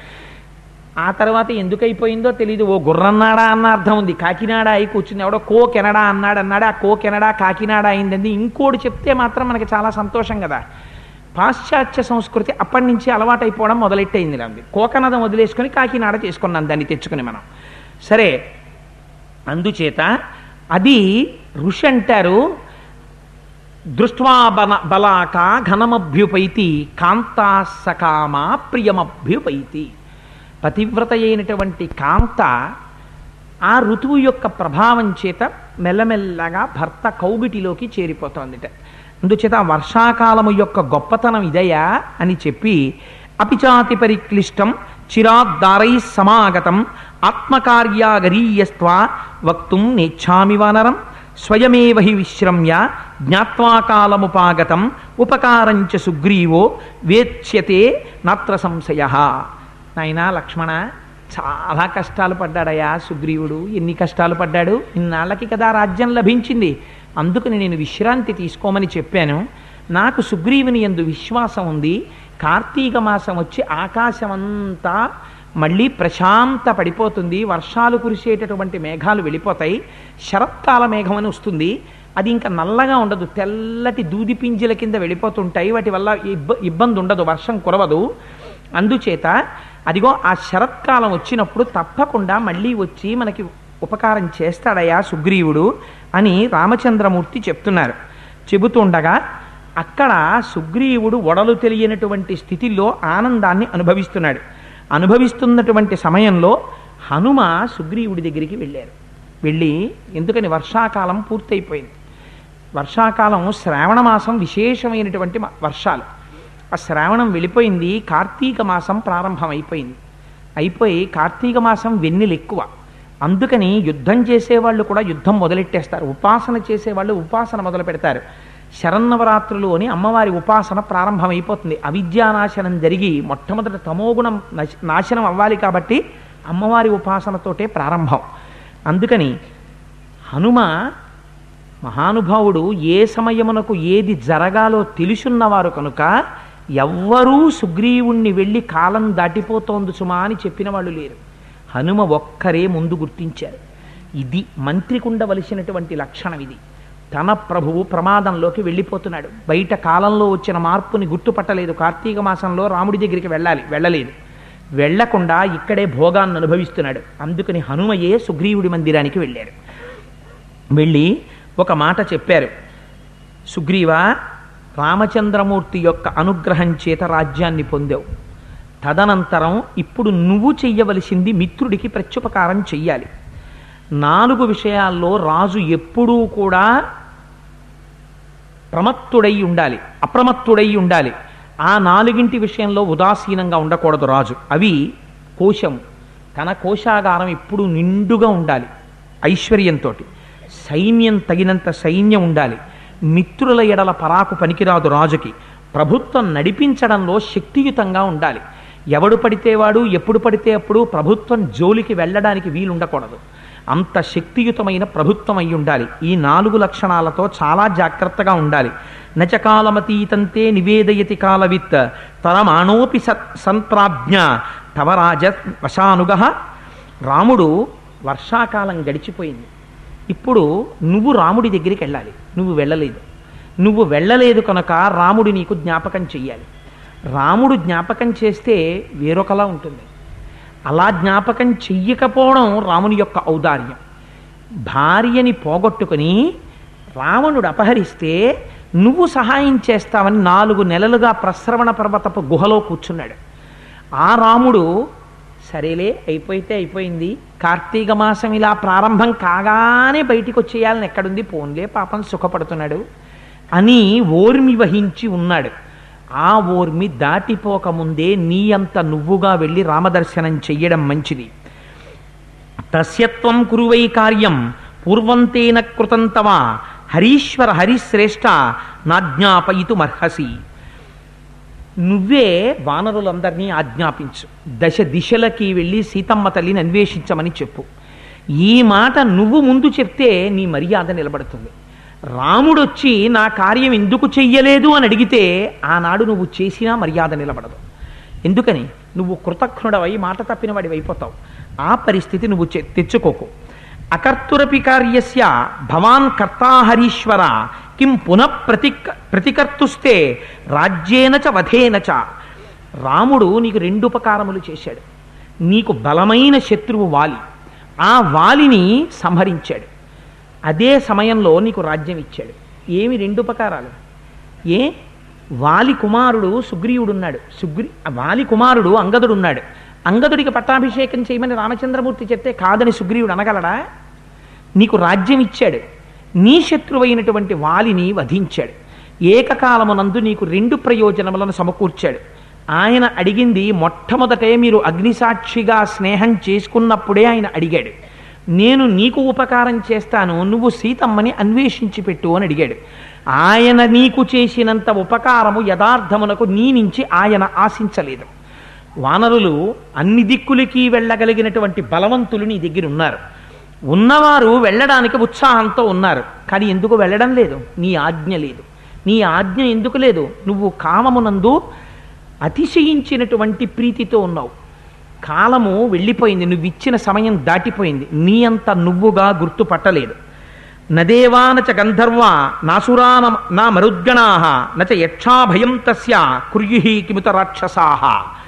ఆ తర్వాత ఎందుకైపోయిందో తెలీదు. ఓ గుర్రన్నాడా అన్న అర్థం ఉంది, కాకినాడ అయి కూర్చుంది. ఎవడో కో కెనడా అన్నాడు, ఆ కో కెనడా కాకినాడ అయిందండి. ఇంకోటి చెప్తే మాత్రం మనకి చాలా సంతోషం కదా. పాశ్చాత్య సంస్కృతి అప్పటి నుంచి అలవాటైపోవడం మొదలెట్టయింది. అంది కోకనదం వదిలేసుకొని కాకినాడ చేసుకున్నాం దాన్ని తెచ్చుకుని మనం. సరే, అందుచేత అది ఋషి అంటారు, దృష్ట్వా బలాక ఘనమభ్యుపైతి కాంతా సకామా ప్రియమభ్యుపైతి. పతివ్రత అయినటువంటి కాంత ఆ ఋతువు యొక్క ప్రభావం చేత మెల్లమెల్లగా భర్త కౌగిటిలోకి చేరిపోతోందిట. అందుచేత వర్షాకాలము యొక్క గొప్పతనం ఇదయా అని చెప్పి, అపిచాతి పరిక్లిష్టం చిరాద్దారై సమాగతం ఆత్మకార్యాగరీయస్త్వా వక్తుం నేచ్ఛామి వానరం స్వయమేవ హి విశ్రమ్య జ్ఞాత్వా కాలముపాగతం ఉపకారంచ సుగ్రీవో వేత్స్యతే నాత్ర సంశయః. నాయనా లక్ష్మణ, చాలా కష్టాలు పడ్డాడయా సుగ్రీవుడు. ఎన్ని కష్టాలు పడ్డాడు! ఇన్నాళ్ళకి కదా రాజ్యం లభించింది, అందుకని నేను విశ్రాంతి తీసుకోమని చెప్పాను. నాకు సుగ్రీవుని యందు విశ్వాసం ఉంది. కార్తీక మాసం వచ్చి ఆకాశమంతా మళ్ళీ ప్రశాంత పడిపోతుంది, వర్షాలు కురిసేటటువంటి మేఘాలు వెళ్ళిపోతాయి, శరత్కాల మేఘం అని వస్తుంది. అది ఇంకా నల్లగా ఉండదు, తెల్లటి దూది పింజల కింద వెళ్ళిపోతుంటాయి. వాటి వల్ల ఇబ్బంది ఉండదు, వర్షం కురవదు. అందుచేత అదిగో ఆ శరత్కాలం వచ్చినప్పుడు తప్పకుండా మళ్ళీ వచ్చి మనకి ఉపకారం చేస్తాడయా సుగ్రీవుడు అని రామచంద్రమూర్తి చెప్తున్నారు. చెబుతుండగా అక్కడ సుగ్రీవుడు ఒడలు తెలియనటువంటి స్థితిలో ఆనందాన్ని అనుభవిస్తున్నాడు. అనుభవిస్తున్నటువంటి సమయంలో హనుమ సుగ్రీవుడి దగ్గరికి వెళ్ళారు. వెళ్ళి, ఎందుకని వర్షాకాలం పూర్తయిపోయింది. వర్షాకాలం శ్రావణ మాసం విశేషమైనటువంటి వర్షాలు. ఆ శ్రావణం వెళ్ళిపోయింది, కార్తీక మాసం ప్రారంభమైపోయింది. అయిపోయి కార్తీక మాసం వెన్నెలు ఎక్కువ. అందుకని యుద్ధం చేసేవాళ్ళు కూడా యుద్ధం మొదలెట్టేస్తారు, ఉపాసన చేసేవాళ్ళు ఉపాసన మొదలు పెడతారు. శరన్నవరాత్రులు అని అమ్మవారి ఉపాసన ప్రారంభమైపోతుంది. అవిద్యానాశనం జరిగి మొట్టమొదట తమోగుణం నాశనం అవ్వాలి కాబట్టి అమ్మవారి ఉపాసనతోటే ప్రారంభం. అందుకని హనుమ మహానుభావుడు ఏ సమయమునకు ఏది జరగాలో తెలుసున్నవారు కనుక ఎవ్వరూ సుగ్రీవుణ్ణి వెళ్ళి కాలం దాటిపోతోంది సుమా అని చెప్పిన వాళ్ళు లేరు. హనుమ ఒక్కరే ముందు గుర్తించారు. ఇది మంత్రికి ఉండవలసినటువంటి లక్షణం. ఇది తన ప్రభువు ప్రమాదంలోకి వెళ్ళిపోతున్నాడు. బయట కాలంలో వచ్చిన మార్పుని గుర్తుపట్టలేదు. కార్తీక మాసంలో రాముడి దగ్గరికి వెళ్ళలేదు. వెళ్లకుండా ఇక్కడే భోగాన్ని అనుభవిస్తున్నాడు. అందుకని హనుమయే సుగ్రీవుడి మందిరానికి వెళ్ళారు. వెళ్ళి ఒక మాట చెప్పారు, సుగ్రీవా, రామచంద్రమూర్తి యొక్క అనుగ్రహం చేత రాజ్యాన్ని పొందావు. తదనంతరం ఇప్పుడు నువ్వు చెయ్యవలసింది మిత్రుడికి ప్రత్యుపకారం చెయ్యాలి. 4 విషయాల్లో రాజు ఎప్పుడూ కూడా అప్రమత్తుడై ఉండాలి. ఆ 4 విషయంలో ఉదాసీనంగా ఉండకూడదు రాజు. అవి కోశం, తన కోశాగారం ఎప్పుడు నిండుగా ఉండాలి ఐశ్వర్యంతో. సైన్యం తగినంత సైన్యం ఉండాలి. మిత్రుల ఎడల పరాకు పనికిరాదు రాజుకి. ప్రభుత్వం నడిపించడంలో శక్తియుతంగా ఉండాలి. ఎవడు పడితే వాడు ఎప్పుడు పడితే అప్పుడు ప్రభుత్వం జోలికి వెళ్ళడానికి వీలుండకూడదు. అంత శక్తియుతమైన ప్రభుత్వం అయి ఉండాలి. ఈ 4 లక్షణాలతో చాలా జాగ్రత్తగా ఉండాలి. నచకాలమతీతంతే నివేదయతి కాలవిత్ తరమాణోపి సంప్రాజ్ఞ తవ రాజ వశానుగ. రాముడు వర్షాకాలం గడిచిపోయింది. ఇప్పుడు నువ్వు రాముడి దగ్గరికి వెళ్ళాలి. నువ్వు వెళ్ళలేదు కనుక రాముడు నీకు జ్ఞాపకం చెయ్యాలి. రాముడు జ్ఞాపకం చేస్తే వేరొకలా ఉంటుంది. అలా జ్ఞాపకం చెయ్యకపోవడం రాముని యొక్క ఔదార్యం. భార్యని పోగొట్టుకుని రావణుడు అపహరిస్తే నువ్వు సహాయం చేస్తావని 4 నెలలుగా ప్రస్రవణ పర్వతపు గుహలో కూర్చున్నాడు. ఆ రాముడు సరేలే, అయిపోతే అయిపోయింది, కార్తీక మాసం ఇలా ప్రారంభం కాగానే బయటికి వచ్చేయాలని ఎక్కడుంది, పోన్లే పాపం సుఖపడుతున్నాడు అని ఓర్మి వహించి ఉన్నాడు. ఆ ఓర్మి దాటిపోకముందే నీ అంత నువ్వుగా వెళ్ళి రామదర్శనం చెయ్యడం మంచిది. తస్యత్వం కురువై కార్యం పూర్వంతేన కృతం తవ హరీశ్వర హరిశ్రేష్ఠ నాజ్ఞాపయితుమర్హసి. నువ్వే వానరులందరినీ ఆజ్ఞాపించు. దిశలకి వెళ్ళి సీతమ్మ తల్లిని అన్వేషించమని చెప్పు. ఈ మాట నువ్వు ముందు చెప్తే నీ మర్యాద నిలబడుతుంది. రాముడొచ్చి నా కార్యం ఎందుకు చెయ్యలేదు అని అడిగితే ఆనాడు నువ్వు చేసినా మర్యాద నిలబడదు. ఎందుకని? నువ్వు కృతజ్ఞుడవై మాట తప్పిన వాడి అయిపోతావు. ఆ పరిస్థితి నువ్వు తెచ్చుకోకు. అకర్తురపి కార్యస్య భవాన్ కర్తా హరీశ్వర కిం పునః ప్రతికర్తుస్తే రాజ్యేన చ వధేన చ. రాముడు నీకు 2 ఉపకారములు చేశాడు. నీకు బలమైన శత్రువు వాలి, ఆ వాలిని సంహరించాడు. అదే సమయంలో నీకు రాజ్యం ఇచ్చాడు. ఏమి 2 ఉపకారాలు? వాలి కుమారుడు సుగ్రీవుడున్నాడు, వాలి కుమారుడు అంగదుడున్నాడు. అంగదుడికి పట్టాభిషేకం చేయమని రామచంద్రమూర్తి చెప్తే కాదని సుగ్రీవుడు అనగలడా? నీకు రాజ్యం ఇచ్చాడు. నీ శత్రువైనటువంటి వాలిని వధించాడు. ఏకకాలమునందు నీకు 2 ప్రయోజనములను సమకూర్చాడు. ఆయన అడిగింది మొట్టమొదటే మీరు అగ్నిసాక్షిగా స్నేహం చేసుకున్నప్పుడే ఆయన అడిగాడు, నేను నీకు ఉపకారం చేస్తాను, నువ్వు సీతమ్మని అన్వేషించి పెట్టు అని అడిగాడు. ఆయన నీకు చేసినంత ఉపకారము యథార్థమునకు నీ నుంచి ఆయన ఆశించలేదు. వానరులు అన్ని దిక్కులకి వెళ్ళగలిగినటువంటి బలవంతులు నీ దగ్గర ఉన్నారు. ఉన్నవారు వెళ్ళడానికి ఉత్సాహంతో ఉన్నారు. కానీ ఎందుకు వెళ్ళడం లేదు? నీ ఆజ్ఞ లేదు. నీ ఆజ్ఞ ఎందుకు లేదు? నువ్వు కామమునందు అతిశయించినటువంటి ప్రీతితో ఉన్నావు. కాలము వెళ్ళిపోయింది, నువ్వు ఇచ్చిన సమయం దాటిపోయింది. నీ అంత నువ్వుగా గుర్తుపట్టలేదు. నదేవానచ గంధర్వ నాసురాన నా మరుద్గణాః నచ యక్షాభయం తస్య కుర్యుహి కిముత రాక్షసాః.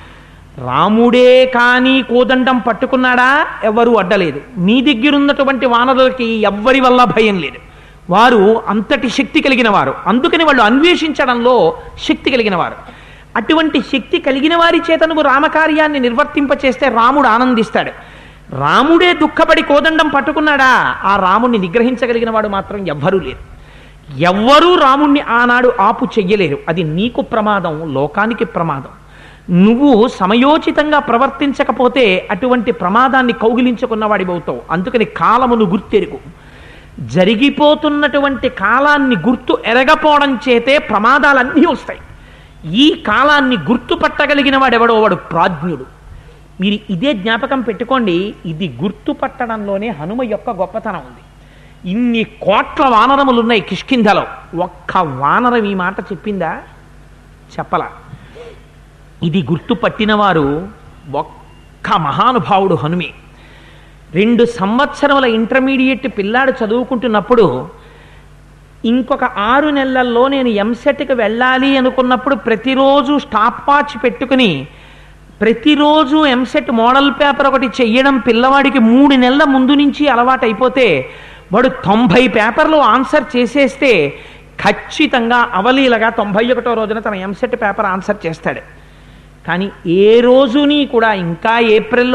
రాముడే కానీ కోదండం పట్టుకున్నాడా? ఎవ్వరూ అడ్డలేదు. నీ దగ్గరున్నటువంటి వానరులకి ఎవ్వరి వల్ల భయం లేదు. వారు అంతటి శక్తి కలిగిన వారు. అందుకని వాళ్ళు అన్వేషించడంలో శక్తి కలిగిన వారు. అటువంటి శక్తి కలిగిన వారి చేత నువ్వు రామకార్యాన్ని నిర్వర్తింపచేస్తే రాముడు ఆనందిస్తాడు. రాముడే దుఃఖపడి కోదండం పట్టుకున్నాడా? ఆ రాముణ్ణి నిగ్రహించగలిగిన వాడు మాత్రం ఎవ్వరూ లేరు. ఎవ్వరూ రాముణ్ణి ఆనాడు ఆపు చెయ్యలేరు. అది నీకు ప్రమాదం, లోకానికి ప్రమాదం. నువ్వు సమయోచితంగా ప్రవర్తించకపోతే అటువంటి ప్రమాదాన్ని కౌగిలించుకున్నవాడివవుతావు. అందుకని కాలమును గుర్తెరుగు. జరిగిపోతున్నటువంటి కాలాన్ని గుర్తు ఎరగపోవడం చేతే ప్రమాదాలన్నీ వస్తాయి. ఈ కాలాన్ని గుర్తుపట్టగలిగిన వాడెవడో వాడు ప్రాజ్ఞుడు. మీరు ఇదే జ్ఞాపకం పెట్టుకోండి. ఇది గుర్తుపట్టడంలోనే హనుమ యొక్క గొప్పతనం ఉంది. ఇన్ని కోట్ల వానరములున్నాయి కిష్కింధలో, ఒక్క వానరం ఈ మాట చెప్పిందా? చెప్పలా. ఇది గుర్తుపట్టినవారు ఒక్క మహానుభావుడు హనుమే. 2 సంవత్సరముల ఇంటర్మీడియట్ పిల్లాడు చదువుకుంటున్నప్పుడు ఇంకొక 6 నెలల్లో నేను ఎంసెట్కి వెళ్ళాలి అనుకున్నప్పుడు ప్రతిరోజు స్టాప్ వాచ్ పెట్టుకుని ప్రతిరోజు ఎంసెట్ మోడల్ పేపర్ ఒకటి చెయ్యడం పిల్లవాడికి 3 నెలల ముందు నుంచి అలవాటు అయిపోతే వాడు 90 పేపర్లు ఆన్సర్ చేసేస్తే ఖచ్చితంగా అవలీలగా 91వ రోజున తన ఎంసెట్ పేపర్ ఆన్సర్ చేస్తాడు. కానీ ఏ రోజుని కూడా ఇంకా ఏప్రిల్లో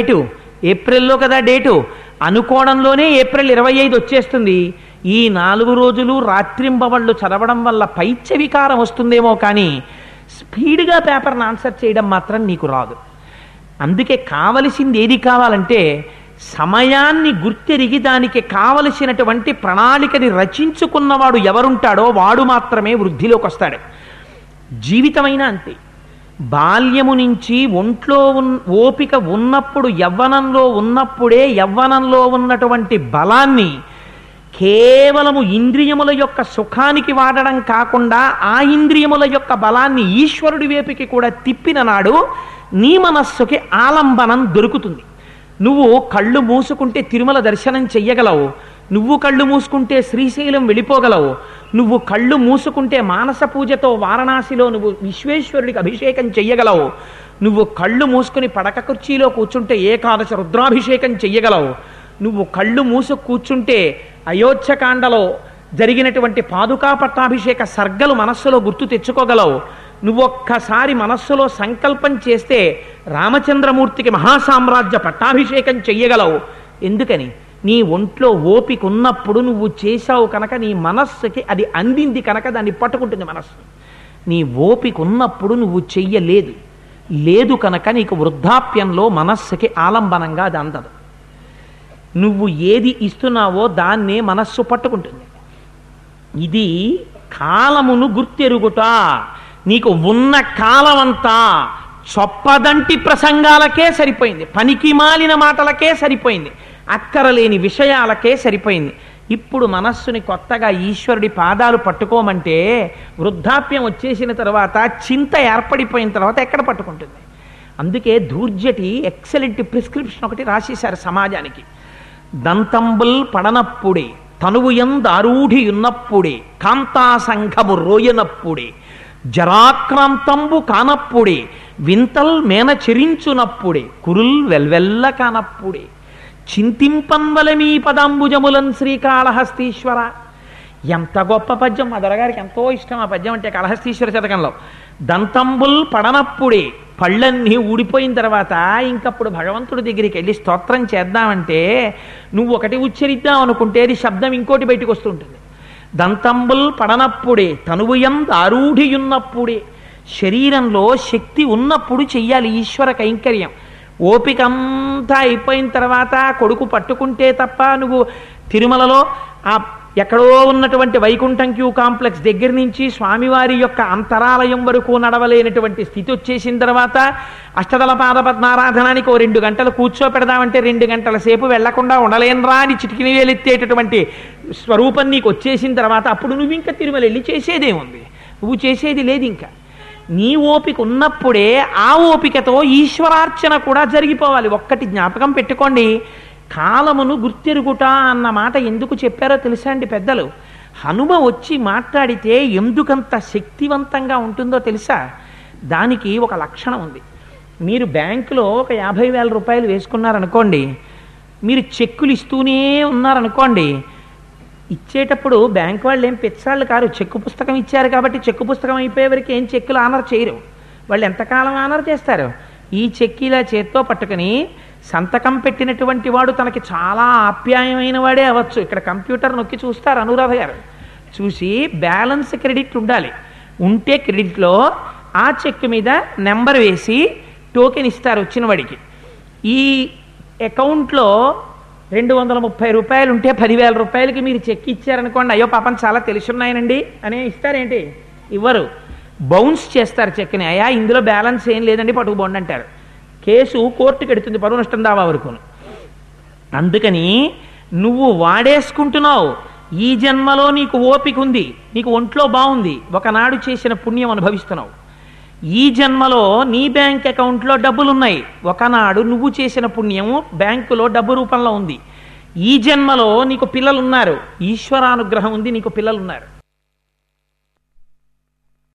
కదా డేటు అనుకోవడంలోనే ఏప్రిల్ 25 వచ్చేస్తుంది. ఈ 4 రోజులు రాత్రింబవళ్ళు చదవడం వల్ల పైత్య వికారం వస్తుందేమో కానీ స్పీడ్గా పేపర్ని ఆన్సర్ చేయడం మాత్రం నీకు రాదు. అందుకే కావలసింది ఏది కావాలంటే సమయాన్ని గుర్తెరిగి దానికి కావలసినటువంటి ప్రణాళికని రచించుకున్నవాడు ఎవరుంటాడో వాడు మాత్రమే వృద్ధిలోకి వస్తాడు. జీవితమైనా అంతే. బాల్యము నుంచి ఒంట్లో ఓపిక ఉన్నప్పుడు యవ్వనంలో ఉన్నప్పుడే యవ్వనంలో ఉన్నటువంటి బలాన్ని కేవలము ఇంద్రియముల యొక్క సుఖానికి వాడడం కాకుండా ఆ ఇంద్రియముల యొక్క బలాన్ని ఈశ్వరుడి వైపుకి కూడా తిప్పిన నాడు నీ మనస్సుకి ఆలంబనం దొరుకుతుంది. నువ్వు కళ్ళు మూసుకుంటే తిరుమల దర్శనం చెయ్యగలవు, నువ్వు కళ్ళు మూసుకుంటే శ్రీశైలం వెళ్ళిపోగలవు, నువ్వు కళ్ళు మూసుకుంటే మానస పూజతో వారణాసిలో నువ్వు విశ్వేశ్వరుడికి అభిషేకం చెయ్యగలవు, నువ్వు కళ్ళు మూసుకుని పడక కుర్చీలో కూర్చుంటే ఏకాదశ రుద్రాభిషేకం చెయ్యగలవు, నువ్వు కళ్ళు మూసు కూర్చుంటే అయోధ్యకాండలో జరిగినటువంటి పాదుకా పట్టాభిషేక సర్గలు మనస్సులో గుర్తు తెచ్చుకోగలవు, నువ్వొక్కసారి మనస్సులో సంకల్పం చేస్తే రామచంద్రమూర్తికి మహాసామ్రాజ్య పట్టాభిషేకం చెయ్యగలవు. ఎందుకని? నీ ఒంట్లో ఓపిక ఉన్నప్పుడు నువ్వు చేశావు కనుక నీ మనస్సుకి అది అందింది కనుక దాన్ని పట్టుకుంటుంది మనస్సు. నీ ఓపిక ఉన్నప్పుడు నువ్వు చెయ్యలేదు కనుక నీకు వృద్ధాప్యంలో మనస్సుకి ఆలంబనంగా అది అందదు. నువ్వు ఏది ఇస్తున్నావో దాన్నే మనస్సు పట్టుకుంటుంది. ఇది కాలమును గుర్తెరుగుట. నీకు ఉన్న కాలమంతా చొప్పదంటి ప్రసంగాలకే సరిపోయింది, పనికి మాలిన మాటలకే సరిపోయింది, అక్కరలేని విషయాలకే సరిపోయింది. ఇప్పుడు మనస్సుని కొత్తగా ఈశ్వరుడి పాదాలు పట్టుకోమంటే వృద్ధాప్యం వచ్చేసిన తర్వాత చింత ఏర్పడిపోయిన తర్వాత ఎక్కడ పట్టుకుంటుంది? అందుకే ధూర్జటి ఎక్సలెంట్ ప్రిస్క్రిప్షన్ ఒకటి రాసేశారు సమాజానికి. దంతంబుల్ పడనప్పుడే తనువుయందారూఢియున్నప్పుడే కాంతాసంఘము రోయనప్పుడే జరాక్రాంతంబు కానప్పుడే వింతల్ మేన చెరించునప్పుడే కురుల్ వెల్వెల్ల కానప్పుడే చింతింపన్వల మీ పదాంబుజములన్ శ్రీకాళహస్తీశ్వర. ఎంత గొప్ప పద్యం! మా దొరగారికి ఎంతో ఇష్టం ఆ పద్యం అంటే. కాళహస్తీశ్వర శతకంలో దంతంబుల్ పడనప్పుడే, పళ్ళన్నీ ఊడిపోయిన తర్వాత ఇంకప్పుడు భగవంతుడి దగ్గరికి వెళ్ళి స్తోత్రం చేద్దామంటే నువ్వు ఒకటి ఉచ్చరిద్దాం అనుకుంటే అది శబ్దం ఇంకోటి బయటకు వస్తుంటుంది. దంతంబుల్ పడనప్పుడే తనువుయందు ఆరూఢియున్నప్పుడే, శరీరంలో శక్తి ఉన్నప్పుడు చెయ్యాలి ఈశ్వర కైంకర్యం. ఓపికంతా అయిపోయిన తర్వాత కొడుకు పట్టుకుంటే తప్ప నువ్వు తిరుమలలో ఆ ఎక్కడో ఉన్నటువంటి వైకుంఠం క్యూ కాంప్లెక్స్ దగ్గర నుంచి స్వామివారి యొక్క అంతరాలయం వరకు నడవలేనటువంటి స్థితి వచ్చేసిన తర్వాత అష్టదళ పాద పద్మారాధనానికి 2 గంటలు కూర్చోపెడదామంటే 2 గంటల సేపు వెళ్లకుండా ఉండలేనరా అని చిటికిని వేలెత్తేటటువంటి స్వరూపం నీకు వచ్చేసిన తర్వాత అప్పుడు నువ్వు ఇంకా తిరుమల వెళ్ళి చేసేదేముంది? నువ్వు చేసేది లేదు. ఇంకా నీ ఓపిక ఉన్నప్పుడే ఆ ఓపికతో ఈశ్వరార్చన కూడా జరిగిపోవాలి. ఒక్కటి జ్ఞాపకం పెట్టుకోండి, కాలమును గుర్తెరుగుట అన్న మాట ఎందుకు చెప్పారో తెలుసా అండి పెద్దలు? హనుమ వచ్చి మాట్లాడితే ఎందుకంత శక్తివంతంగా ఉంటుందో తెలుసా? దానికి ఒక లక్షణం ఉంది. మీరు బ్యాంకులో ఒక 50,000 రూపాయలు వేసుకున్నారనుకోండి, మీరు చెక్కులు ఇస్తూనే ఉన్నారనుకోండి, ఇచ్చేటప్పుడు బ్యాంక్ వాళ్ళు ఏం పెచ్చాళ్ళు కారు, చెక్కు పుస్తకం ఇచ్చారు కాబట్టి చెక్కు పుస్తకం అయిపోయేవరకు ఏం చెక్కులు ఆనర్ చేయరు. వాళ్ళు ఎంతకాలం ఆనర్ చేస్తారు? ఈ చెక్కు ఇలా చేత్తో పట్టుకుని సంతకం పెట్టినటువంటి వాడు తనకి చాలా ఆప్యాయమైన వాడే అవ్వచ్చు. ఇక్కడ కంప్యూటర్ నొక్కి చూస్తారు అనురాధ గారు, చూసి బ్యాలెన్స్ క్రెడిట్ ఉండాలి. ఉంటే క్రెడిట్లో ఆ చెక్కు మీద నెంబర్ వేసి టోకెన్ ఇస్తారు వచ్చిన వాడికి. ఈ అకౌంట్లో 230 రూపాయలు ఉంటే 10,000 రూపాయలకి మీరు చెక్ ఇచ్చారనుకోండి, అయ్యో పాపం చాలా తెలుసున్నాయనండి అనే ఇస్తారేంటి? ఇవ్వరు. బౌన్స్ చేస్తారు చెక్ని. అయ్యా ఇందులో బ్యాలెన్స్ ఏం లేదండి పట్టుకుపోండి అంటారు. కేసు కోర్టుకి ఎడుతుంది, పరువు నష్టం దావా వరకును. అందుకని నువ్వు వాడేసుకుంటున్నావు. ఈ జన్మలో నీకు ఓపిక ఉంది, నీకు ఒంట్లో బాగుంది, ఒకనాడు చేసిన పుణ్యం అనుభవిస్తున్నావు. ఈ జన్మలో నీ బ్యాంక్ అకౌంట్లో డబ్బులున్నాయి, ఒకనాడు నువ్వు చేసిన పుణ్యము బ్యాంకులో డబ్బు రూపంలో ఉంది. ఈ జన్మలో నీకు పిల్లలున్నారు, ఈశ్వరానుగ్రహం ఉంది, నీకు పిల్లలున్నారు.